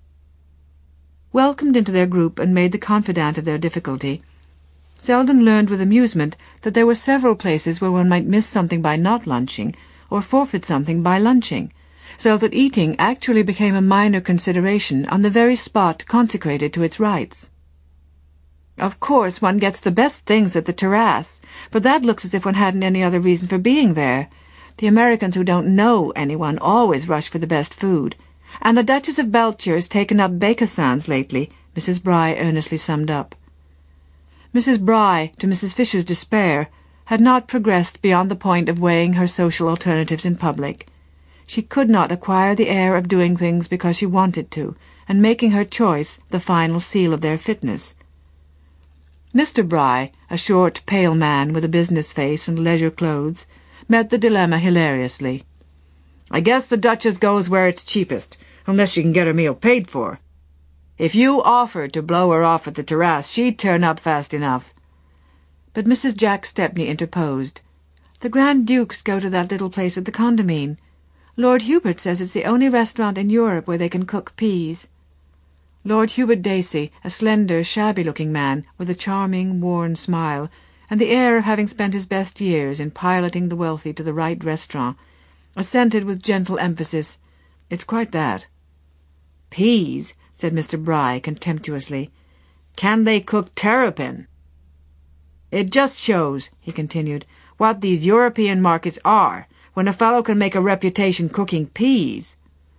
Welcomed into their group and made the confidant of their difficulty, Selden learned with amusement that there were several places where one might miss something by not lunching, or forfeit something by lunching, so that eating actually became a minor consideration on the very spot consecrated to its rights. "Of course one gets the best things at the terrace, but that looks as if one hadn't any other reason for being there. The Americans who don't know anyone always rush for the best food, And the Duchess of Belcher's taken up Bacasans lately, Missus Bry earnestly summed up. Missus Bry, to Missus Fisher's despair, had not progressed beyond the point of weighing her social alternatives in public. She could not acquire the air of doing things because she wanted to, and making her choice the final seal of their fitness. Mister Bry, a short, pale man with a business face and leisure clothes, met the dilemma hilariously. "I guess the Duchess goes where it's cheapest, unless she can get her meal paid for. If you offered to blow her off at the terrace, she'd turn up fast enough." But Missus Jack Stepney interposed. "The Grand Dukes go to that little place at the Condamine. Lord Hubert says it's the only restaurant in Europe where they can cook peas." Lord Hubert Dacey, a slender, shabby-looking man with a charming, worn smile, and the air of having spent his best years in piloting the wealthy to the right restaurant, assented with gentle emphasis, "It's quite that." "Peas," said Mister Bry contemptuously. "Can they cook terrapin?" "It just shows," he continued, "what these European markets are, when a fellow can make a reputation cooking peas."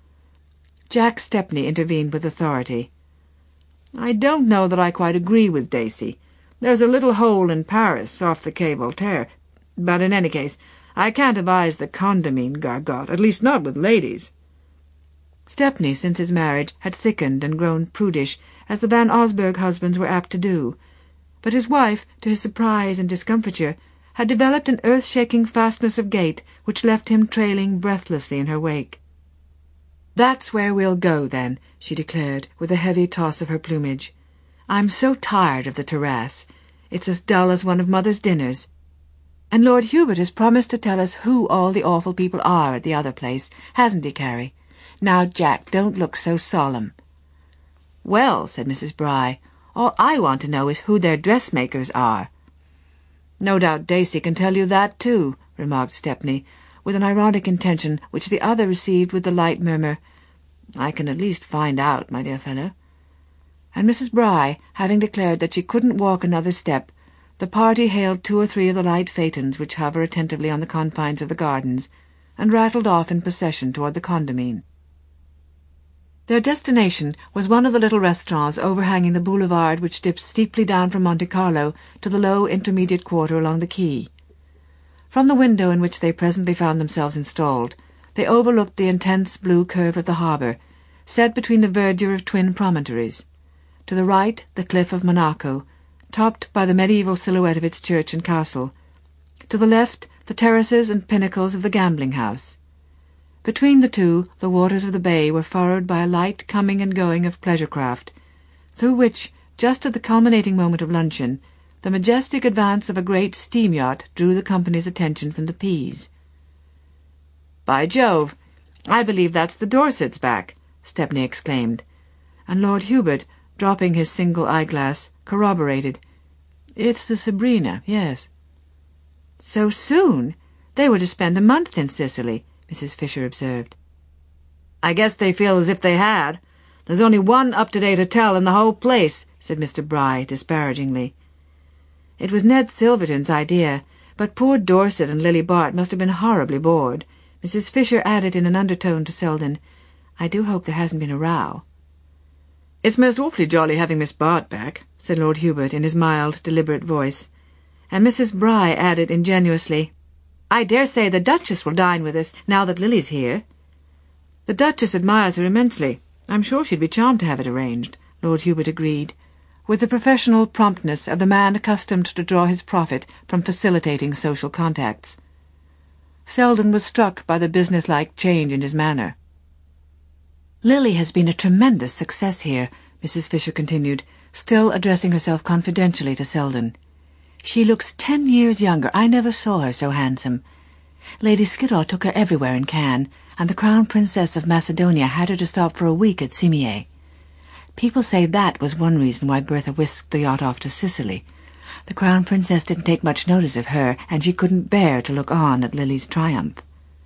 Jack Stepney intervened with authority. "I don't know that I quite agree with Dacey. There's a little hole in Paris, off the Quai Voltaire. But in any case, I can't advise the Condamine gargote, at least not with ladies." Stepney, since his marriage, had thickened and grown prudish, as the Van Osburgh husbands were apt to do. But his wife, to his surprise and discomfiture, had developed an earth-shaking fastness of gait which left him trailing breathlessly in her wake. "That's where we'll go, then," she declared, with a heavy toss of her plumage. "I'm so tired of the terrace. It's as dull as one of Mother's dinners. And Lord Hubert has promised to tell us who all the awful people are at the other place, hasn't he, Carrie? Now, Jack, don't look so solemn." "Well," said Missus Bry, "all I want to know is who their dressmakers are." "No doubt Dacey can tell you that, too," remarked Stepney, with an ironic intention which the other received with the light murmur, "I can at least find out, my dear fellow." And Missus Bry, having declared that she couldn't walk another step, the party hailed two or three of the light phaetons which hover attentively on the confines of the gardens, and rattled off in procession toward the Condamine. Their destination was one of the little restaurants overhanging the boulevard which dips steeply down from Monte Carlo to the low intermediate quarter along the quay. From the window in which they presently found themselves installed, they overlooked the intense blue curve of the harbour, set between the verdure of twin promontories. To the right, the cliff of Monaco, topped by the medieval silhouette of its church and castle. To the left, the terraces and pinnacles of the gambling house. Between the two, the waters of the bay were furrowed by a light coming and going of pleasure craft, through which, just at the culminating moment of luncheon, the majestic advance of a great steam yacht drew the company's attention from the peas. "By Jove, I believe that's the Dorsets back," Stepney exclaimed, and Lord Hubert, dropping his single eyeglass, corroborated. "It's the Sabrina, yes." "So soon? They were to spend a month in Sicily," Missus Fisher observed. "I guess they feel as if they had. There's only one up-to-date hotel in the whole place," said Mister Bry disparagingly. It was Ned Silverton's idea, but poor Dorset and Lily Bart must have been horribly bored. Missus Fisher added in an undertone to Selden, "I do hope there hasn't been a row." "It's most awfully jolly having Miss Bart back," said Lord Hubert in his mild, deliberate voice, and Missus Bry added ingenuously, "I dare say the Duchess will dine with us now that Lily's here." "The Duchess admires her immensely. I'm sure she'd be charmed to have it arranged," Lord Hubert agreed, with the professional promptness of the man accustomed to draw his profit from facilitating social contacts. Selden was struck by the businesslike change in his manner. "Lily has been a tremendous success here," Missus Fisher continued, still addressing herself confidentially to Selden. "She looks ten years younger. I never saw her so handsome. Lady Skiddaw took her everywhere in Cannes, and the Crown Princess of Macedonia had her to stop for a week at Cimiez. People say that was one reason why Bertha whisked the yacht off to Sicily. The Crown Princess didn't take much notice of her, and she couldn't bear to look on at Lily's triumph."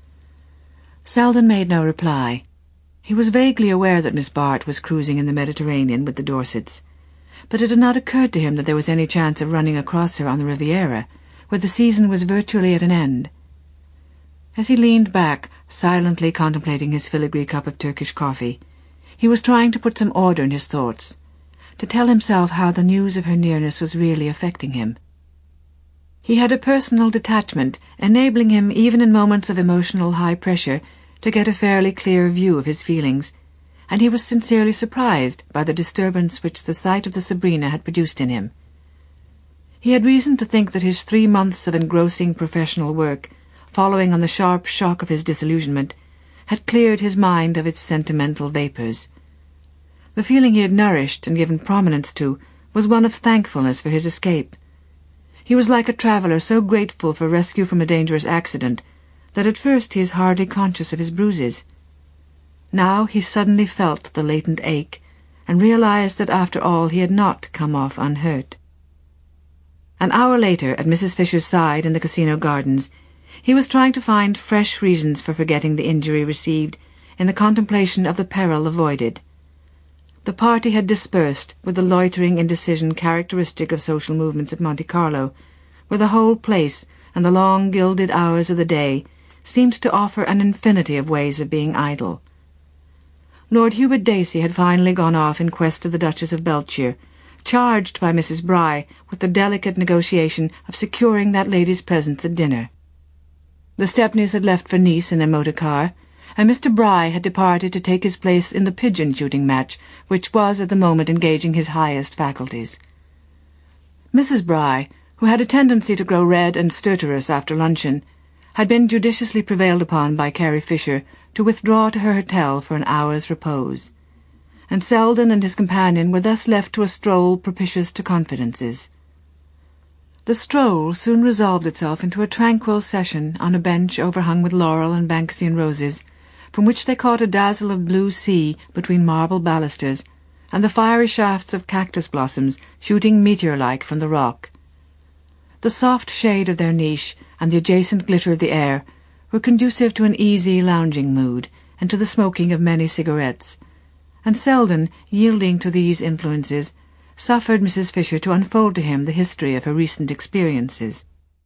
Selden made no reply. He was vaguely aware that Miss Bart was cruising in the Mediterranean with the Dorsets, but it had not occurred to him that there was any chance of running across her on the Riviera, where the season was virtually at an end. As he leaned back, silently contemplating his filigree cup of Turkish coffee, he was trying to put some order in his thoughts, to tell himself how the news of her nearness was really affecting him. He had a personal detachment, enabling him, even in moments of emotional high pressure, to get a fairly clear view of his feelings, and he was sincerely surprised by the disturbance which the sight of the Sabrina had produced in him. He had reason to think that his three months of engrossing professional work, following on the sharp shock of his disillusionment, had cleared his mind of its sentimental vapours. The feeling he had nourished and given prominence to was one of thankfulness for his escape. He was like a traveller so grateful for rescue from a dangerous accident that at first he is hardly conscious of his bruises. Now he suddenly felt the latent ache, and realized that after all he had not come off unhurt. An hour later, at Missus Fisher's side in the casino gardens, he was trying to find fresh reasons for forgetting the injury received in the contemplation of the peril avoided. The party had dispersed with the loitering indecision characteristic of social movements at Monte Carlo, where the whole place and the long gilded hours of the day seemed to offer an infinity of ways of being idle. Lord Hubert Dacey had finally gone off in quest of the Duchess of Beltshire, charged by Missus Bry with the delicate negotiation of securing that lady's presence at dinner. The Stepneys had left for Nice in their motor car, and Mister Bry had departed to take his place in the pigeon-shooting match, which was at the moment engaging his highest faculties. Missus Bry, who had a tendency to grow red and stertorous after luncheon, had been judiciously prevailed upon by Carrie Fisher to withdraw to her hotel for an hour's repose, and Selden and his companion were thus left to a stroll propitious to confidences. The stroll soon resolved itself into a tranquil session on a bench overhung with laurel and Banksian roses, from which they caught a dazzle of blue sea between marble balusters, and the fiery shafts of cactus blossoms shooting meteor-like from the rock. The soft shade of their niche and the adjacent glitter of the air were conducive to an easy lounging mood and to the smoking of many cigarettes, and Selden, yielding to these influences, suffered Missus Fisher to unfold to him the history of her recent experiences.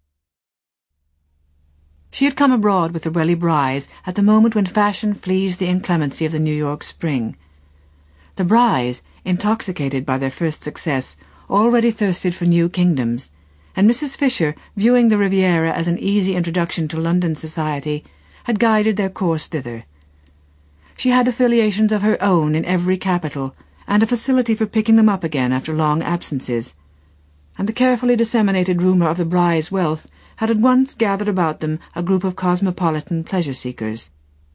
She had come abroad with the Welly Brys at the moment when fashion flees the inclemency of the New York spring. The Brys, intoxicated by their first success, already thirsted for new kingdoms, and Missus Fisher, viewing the Riviera as an easy introduction to London society, had guided their course thither. She had affiliations of her own in every capital, and a facility for picking them up again after long absences, and the carefully disseminated rumour of the Brys' wealth had at once gathered about them a group of cosmopolitan pleasure-seekers.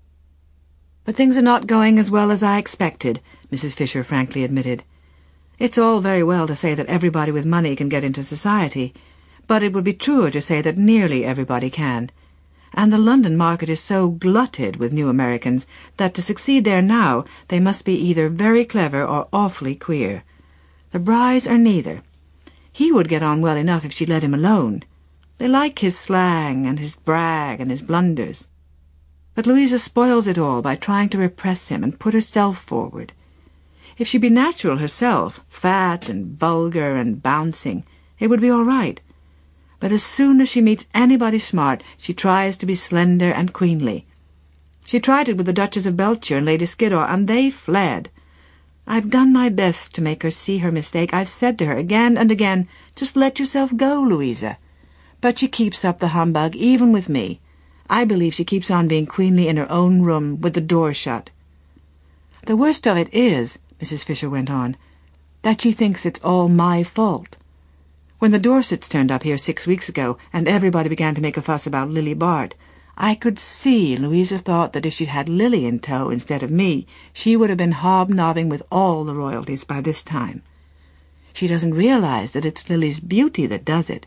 "But things are not going as well as I expected," Missus Fisher frankly admitted. "It's all very well to say that everybody with money can get into society, but it would be truer to say that nearly everybody can. And the London market is so glutted with new Americans that to succeed there now they must be either very clever or awfully queer. The Brys are neither. He would get on well enough if she'd let him alone. They like his slang and his brag and his blunders. But Louisa spoils it all by trying to repress him and put herself forward. If she be natural herself, fat and vulgar and bouncing, it would be all right. But as soon as she meets anybody smart, she tries to be slender and queenly. She tried it with the Duchess of Beltshire and Lady Skiddaw, and they fled. I've done my best to make her see her mistake. I've said to her again and again, just let yourself go, Louisa. But she keeps up the humbug, even with me. I believe she keeps on being queenly in her own room with the door shut. The worst of it is, Missus Fisher went on, that she thinks it's all my fault. When the Dorsets turned up here six weeks ago, and everybody began to make a fuss about Lily Bart, I could see Louisa thought that if she'd had Lily in tow instead of me, she would have been hobnobbing with all the royalties by this time. She doesn't realize that it's Lily's beauty that does it.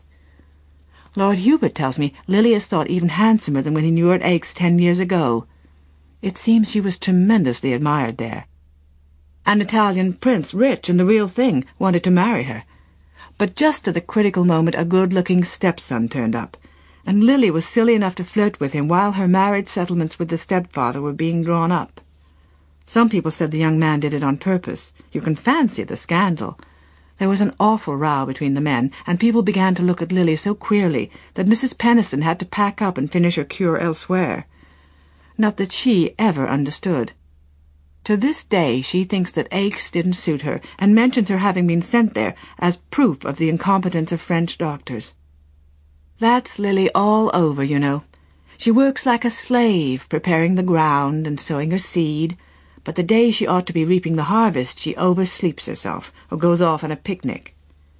Lord Hubert tells me Lily is thought even handsomer than when he knew her at Aix ten years ago. It seems she was tremendously admired there. An Italian prince, rich and the real thing, wanted to marry her. But just at the critical moment a good-looking stepson turned up, and Lily was silly enough to flirt with him while her marriage settlements with the stepfather were being drawn up. Some people said the young man did it on purpose. You can fancy the scandal. There was an awful row between the men, and people began to look at Lily so queerly that Missus Penniston had to pack up and finish her cure elsewhere. Not that she ever understood. To this day she thinks that Aix didn't suit her, and mentions her having been sent there as proof of the incompetence of French doctors. That's Lily all over, you know. She works like a slave, preparing the ground and sowing her seed, but the day she ought to be reaping the harvest she oversleeps herself, or goes off on a picnic.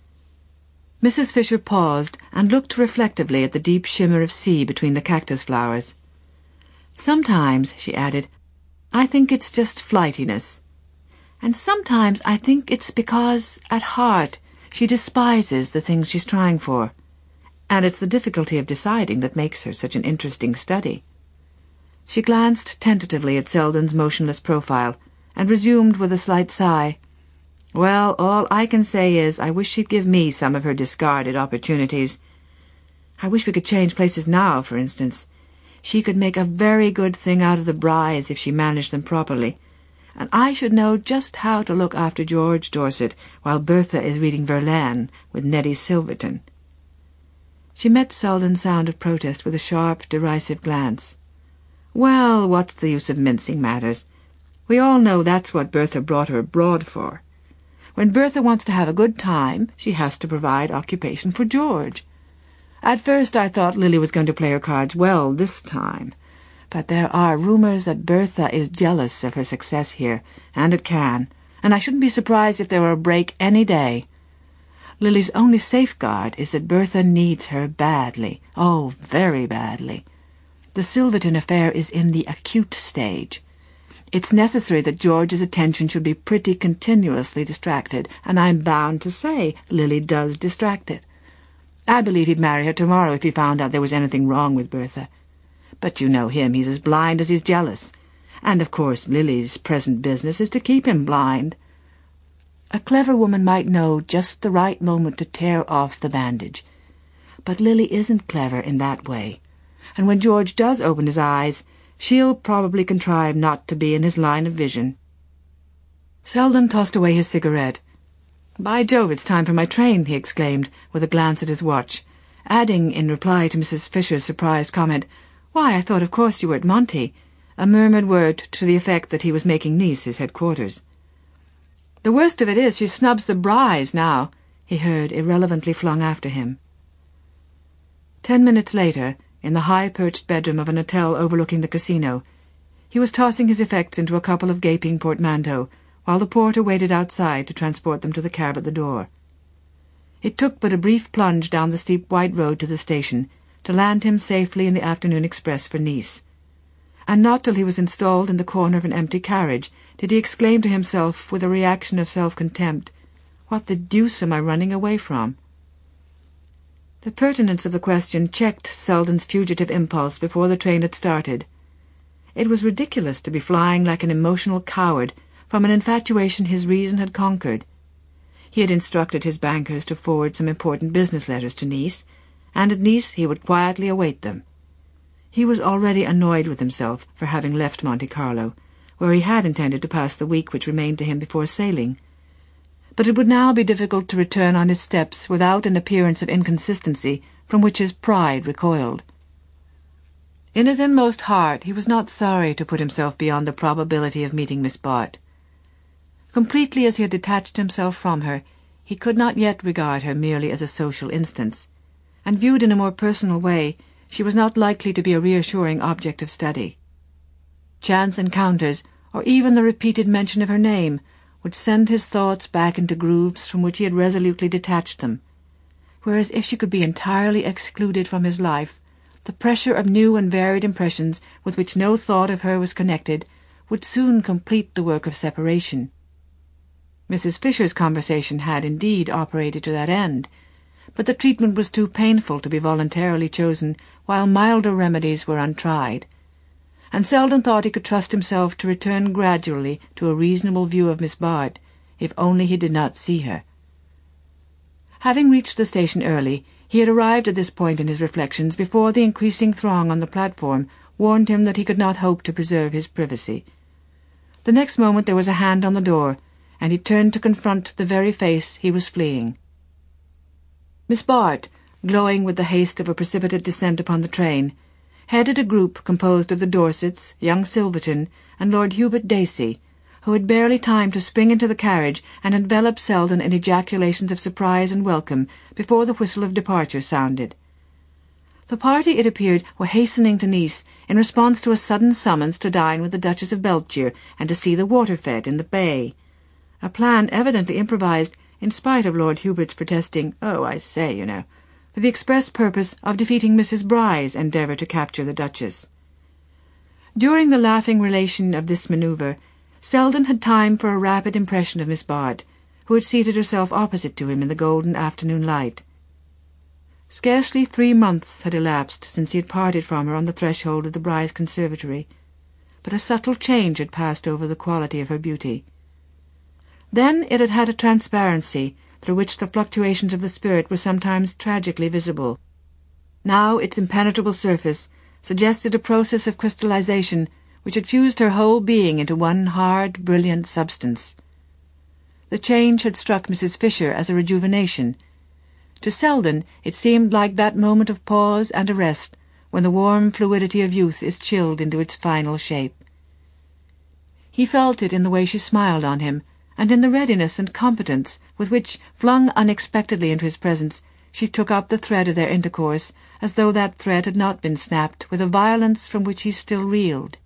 Missus Fisher paused and looked reflectively at the deep shimmer of sea between the cactus flowers. "Sometimes," she added, "I think it's just flightiness. And sometimes I think it's because, at heart, she despises the things she's trying for. And it's the difficulty of deciding that makes her such an interesting study." She glanced tentatively at Selden's motionless profile, and resumed with a slight sigh. "Well, all I can say is I wish she'd give me some of her discarded opportunities. I wish we could change places now, for instance. She could make a very good thing out of the Bryes if she managed them properly, and I should know just how to look after George Dorset while Bertha is reading Verlaine with Neddy Silverton." She met Selden's sound of protest with a sharp, derisive glance. "Well, what's the use of mincing matters? We all know that's what Bertha brought her abroad for. When Bertha wants to have a good time, she has to provide occupation for George. At first I thought Lily was going to play her cards well this time, but there are rumours that Bertha is jealous of her success here, and at Cannes, and I shouldn't be surprised if there were a break any day. Lily's only safeguard is that Bertha needs her badly, oh, very badly. The Silverton affair is in the acute stage. It's necessary that George's attention should be pretty continuously distracted, and I'm bound to say Lily does distract it. I believe he'd marry her tomorrow if he found out there was anything wrong with Bertha. But you know him, he's as blind as he's jealous. And of course Lily's present business is to keep him blind. A clever woman might know just the right moment to tear off the bandage. But Lily isn't clever in that way. And when George does open his eyes, she'll probably contrive not to be in his line of vision. Selden tossed away his cigarette. "By Jove, it's time for my train," he exclaimed, with a glance at his watch, adding, in reply to Missus Fisher's surprised comment, "Why, I thought of course you were at Monte," a murmured word to the effect that he was making Nice his headquarters. "The worst of it is she snubs the Bryes now," he heard irrelevantly flung after him. Ten minutes later, in the high-perched bedroom of an hotel overlooking the casino, he was tossing his effects into a couple of gaping portmanteaux, while the porter waited outside to transport them to the cab at the door. It took but a brief plunge down the steep white road to the station to land him safely in the afternoon express for Nice, and not till he was installed in the corner of an empty carriage did he exclaim to himself with a reaction of self-contempt, "What the deuce am I running away from?" The pertinence of the question checked Selden's fugitive impulse before the train had started. It was ridiculous to be flying like an emotional coward from an infatuation his reason had conquered. He had instructed his bankers to forward some important business letters to Nice, and at Nice he would quietly await them. He was already annoyed with himself for having left Monte Carlo, where he had intended to pass the week which remained to him before sailing. But it would now be difficult to return on his steps without an appearance of inconsistency from which his pride recoiled. In his inmost heart he was not sorry to put himself beyond the probability of meeting Miss Bart. Completely as he had detached himself from her, he could not yet regard her merely as a social instance, and viewed in a more personal way, she was not likely to be a reassuring object of study. Chance encounters, or even the repeated mention of her name, would send his thoughts back into grooves from which he had resolutely detached them, whereas if she could be entirely excluded from his life, the pressure of new and varied impressions with which no thought of her was connected would soon complete the work of separation. Missus Fisher's conversation had indeed operated to that end, but the treatment was too painful to be voluntarily chosen while milder remedies were untried, and Selden thought he could trust himself to return gradually to a reasonable view of Miss Bart, if only he did not see her. Having reached the station early, he had arrived at this point in his reflections before the increasing throng on the platform warned him that he could not hope to preserve his privacy. The next moment there was a hand on the door, and he turned to confront the very face he was fleeing. Miss Bart, glowing with the haste of a precipitate descent upon the train, headed a group composed of the Dorsets, young Silverton, and Lord Hubert Dacey, who had barely time to spring into the carriage and envelop Selden in ejaculations of surprise and welcome before the whistle of departure sounded. The party, it appeared, were hastening to Nice in response to a sudden summons to dine with the Duchess of Beltshire and to see the water fete in the bay, a plan evidently improvised in spite of Lord Hubert's protesting, "Oh, I say, you know," for the express purpose of defeating Missus Bry's endeavour to capture the Duchess. During the laughing relation of this manoeuvre, Selden had time for a rapid impression of Miss Bart, who had seated herself opposite to him in the golden afternoon light. Scarcely three months had elapsed since he had parted from her on the threshold of the Bry's conservatory, but a subtle change had passed over the quality of her beauty. Then it had had a transparency through which the fluctuations of the spirit were sometimes tragically visible. Now its impenetrable surface suggested a process of crystallization which had fused her whole being into one hard, brilliant substance. The change had struck Missus Fisher as a rejuvenation. To Selden it seemed like that moment of pause and arrest when the warm fluidity of youth is chilled into its final shape. He felt it in the way she smiled on him, and in the readiness and competence with which, flung unexpectedly into his presence, she took up the thread of their intercourse, as though that thread had not been snapped with a violence from which he still reeled.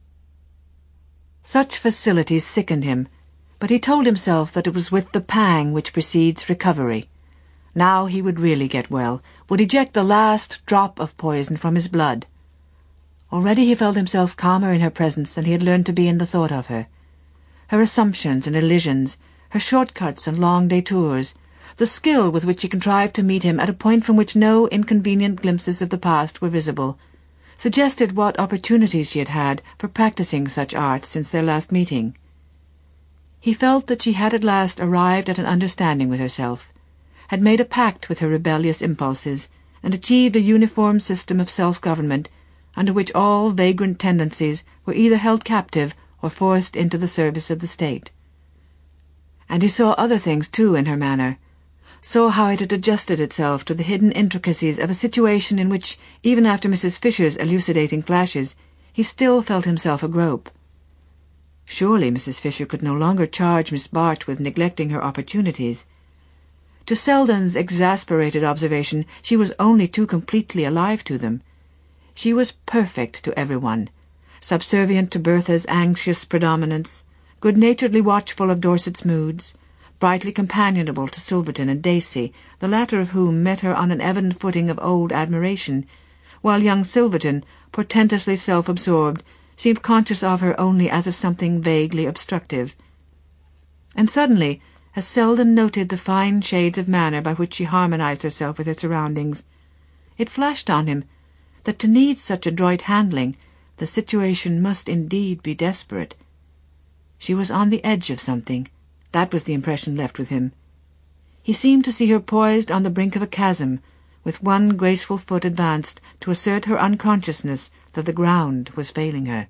Such facilities sickened him, but he told himself that it was with the pang which precedes recovery. Now he would really get well, would eject the last drop of poison from his blood. Already he felt himself calmer in her presence than he had learned to be in the thought of her. Her assumptions and elisions, her shortcuts and long detours, the skill with which she contrived to meet him at a point from which no inconvenient glimpses of the past were visible, suggested what opportunities she had had for practising such arts since their last meeting. He felt that she had at last arrived at an understanding with herself, had made a pact with her rebellious impulses, and achieved a uniform system of self-government under which all vagrant tendencies were either held captive or forced into the service of the state. And he saw other things, too, in her manner, saw how it had adjusted itself to the hidden intricacies of a situation in which, even after Missus Fisher's elucidating flashes, he still felt himself a grope. Surely Missus Fisher could no longer charge Miss Bart with neglecting her opportunities. To Selden's exasperated observation, she was only too completely alive to them. She was perfect to everyone, subservient to Bertha's anxious predominance, good-naturedly watchful of Dorset's moods, brightly companionable to Silverton and Dacey, the latter of whom met her on an evident footing of old admiration, while young Silverton, portentously self-absorbed, seemed conscious of her only as of something vaguely obstructive. And suddenly, as Selden noted the fine shades of manner by which she harmonized herself with her surroundings, it flashed on him that to need such adroit handling, the situation must indeed be desperate. She was on the edge of something. That was the impression left with him. He seemed to see her poised on the brink of a chasm, with one graceful foot advanced to assert her unconsciousness that the ground was failing her.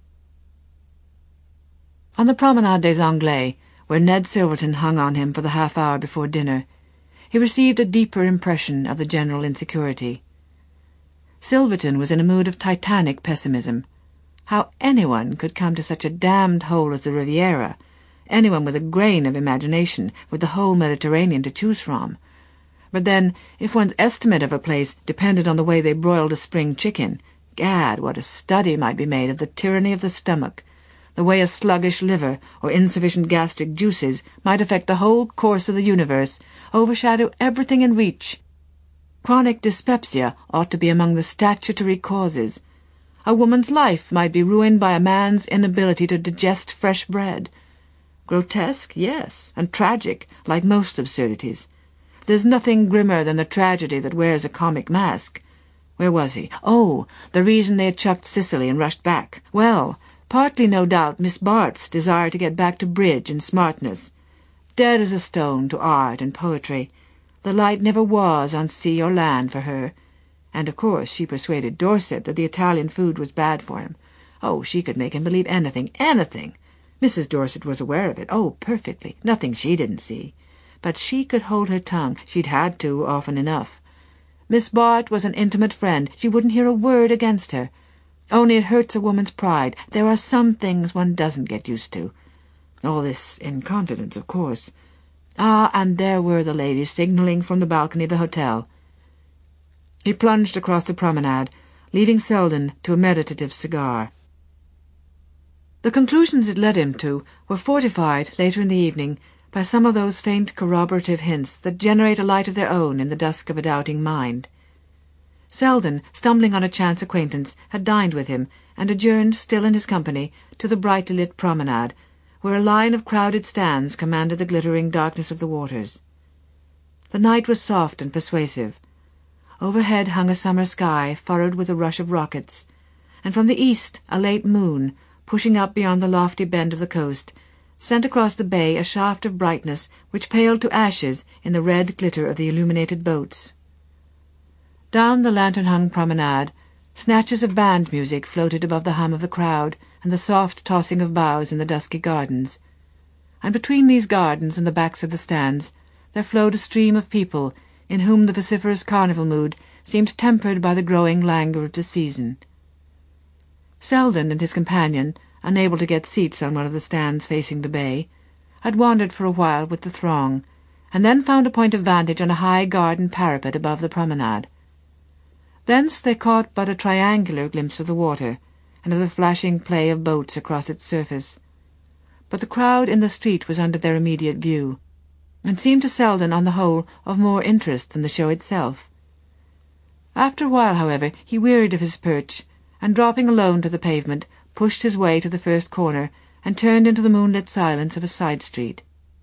On the Promenade des Anglais, where Ned Silverton hung on him for the half-hour before dinner, he received a deeper impression of the general insecurity. Silverton was in a mood of titanic pessimism. How anyone could come to such a damned hole as the Riviera, anyone with a grain of imagination, with the whole Mediterranean to choose from. But then, if one's estimate of a place depended on the way they broiled a spring chicken, gad, what a study might be made of the tyranny of the stomach, the way a sluggish liver or insufficient gastric juices might affect the whole course of the universe, overshadow everything in reach. Chronic dyspepsia ought to be among the statutory causes. A woman's life might be ruined by a man's inability to digest fresh bread. Grotesque, yes, and tragic, like most absurdities. There's nothing grimmer than the tragedy that wears a comic mask. Where was he? Oh, the reason they had chucked Sicily and rushed back. Well, partly, no doubt, Miss Bart's desire to get back to bridge and smartness. Dead as a stone to art and poetry. The light never was on sea or land for her. And of course she persuaded Dorset that the Italian food was bad for him. Oh, she could make him believe anything, anything. Missus Dorset was aware of it, oh, perfectly, nothing she didn't see. But she could hold her tongue. She'd had to often enough. Miss Bart was an intimate friend. She wouldn't hear a word against her. Only it hurts a woman's pride. There are some things one doesn't get used to. All this in confidence, of course. Ah, and there were the ladies signalling from the balcony of the hotel. He plunged across the promenade, leaving Selden to a meditative cigar. The conclusions it led him to were fortified later in the evening by some of those faint corroborative hints that generate a light of their own in the dusk of a doubting mind. Selden, stumbling on a chance acquaintance, had dined with him, and adjourned, still in his company, to the brightly lit promenade, where a line of crowded stands commanded the glittering darkness of the waters. The night was soft and persuasive. Overhead hung a summer sky furrowed with a rush of rockets, and from the east a late moon, pushing up beyond the lofty bend of the coast, sent across the bay a shaft of brightness which paled to ashes in the red glitter of the illuminated boats. Down the lantern-hung promenade, snatches of band music floated above the hum of the crowd and the soft tossing of boughs in the dusky gardens. And between these gardens and the backs of the stands there flowed a stream of people in whom the vociferous carnival mood seemed tempered by the growing languor of the season. Selden and his companion, unable to get seats on one of the stands facing the bay, had wandered for a while with the throng, and then found a point of vantage on a high garden parapet above the promenade. Thence they caught but a triangular glimpse of the water, and of the flashing play of boats across its surface. But the crowd in the street was under their immediate view, and seemed to Selden on the whole of more interest than the show itself. After a while, however, he wearied of his perch, and dropping alone to the pavement, pushed his way to the first corner and turned into the moonlit silence of a side street.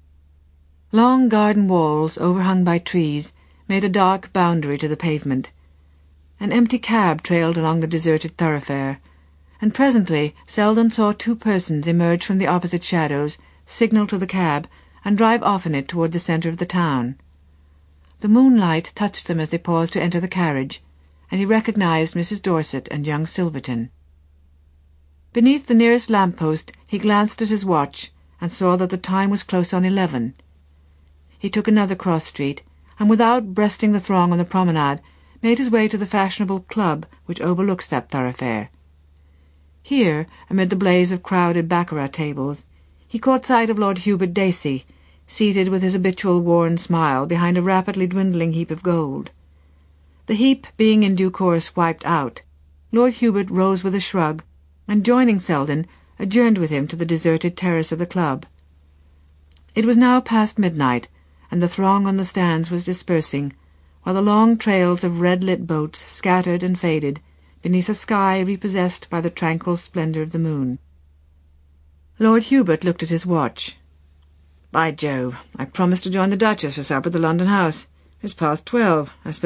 Long garden walls, overhung by trees, made a dark boundary to the pavement. An empty cab trailed along the deserted thoroughfare, and presently Selden saw two persons emerge from the opposite shadows, signal to the cab, and drive off in it toward the centre of the town. The moonlight touched them as they paused to enter the carriage, and he recognized Missus Dorset and young Silverton. Beneath the nearest lamp-post he glanced at his watch and saw that the time was close on eleven. He took another cross-street, and without breasting the throng on the promenade, made his way to the fashionable club which overlooks that thoroughfare. Here, amid the blaze of crowded baccarat tables, he caught sight of Lord Hubert Dacey, seated with his habitual worn smile behind a rapidly dwindling heap of gold. The heap being in due course wiped out, Lord Hubert rose with a shrug, and joining Selden, adjourned with him to the deserted terrace of the club. It was now past midnight, and the throng on the stands was dispersing, while the long trails of red-lit boats scattered and faded beneath a sky repossessed by the tranquil splendour of the moon. Lord Hubert looked at his watch. "By Jove, I promised to join the Duchess for supper at the London house. It's past twelve. I suppose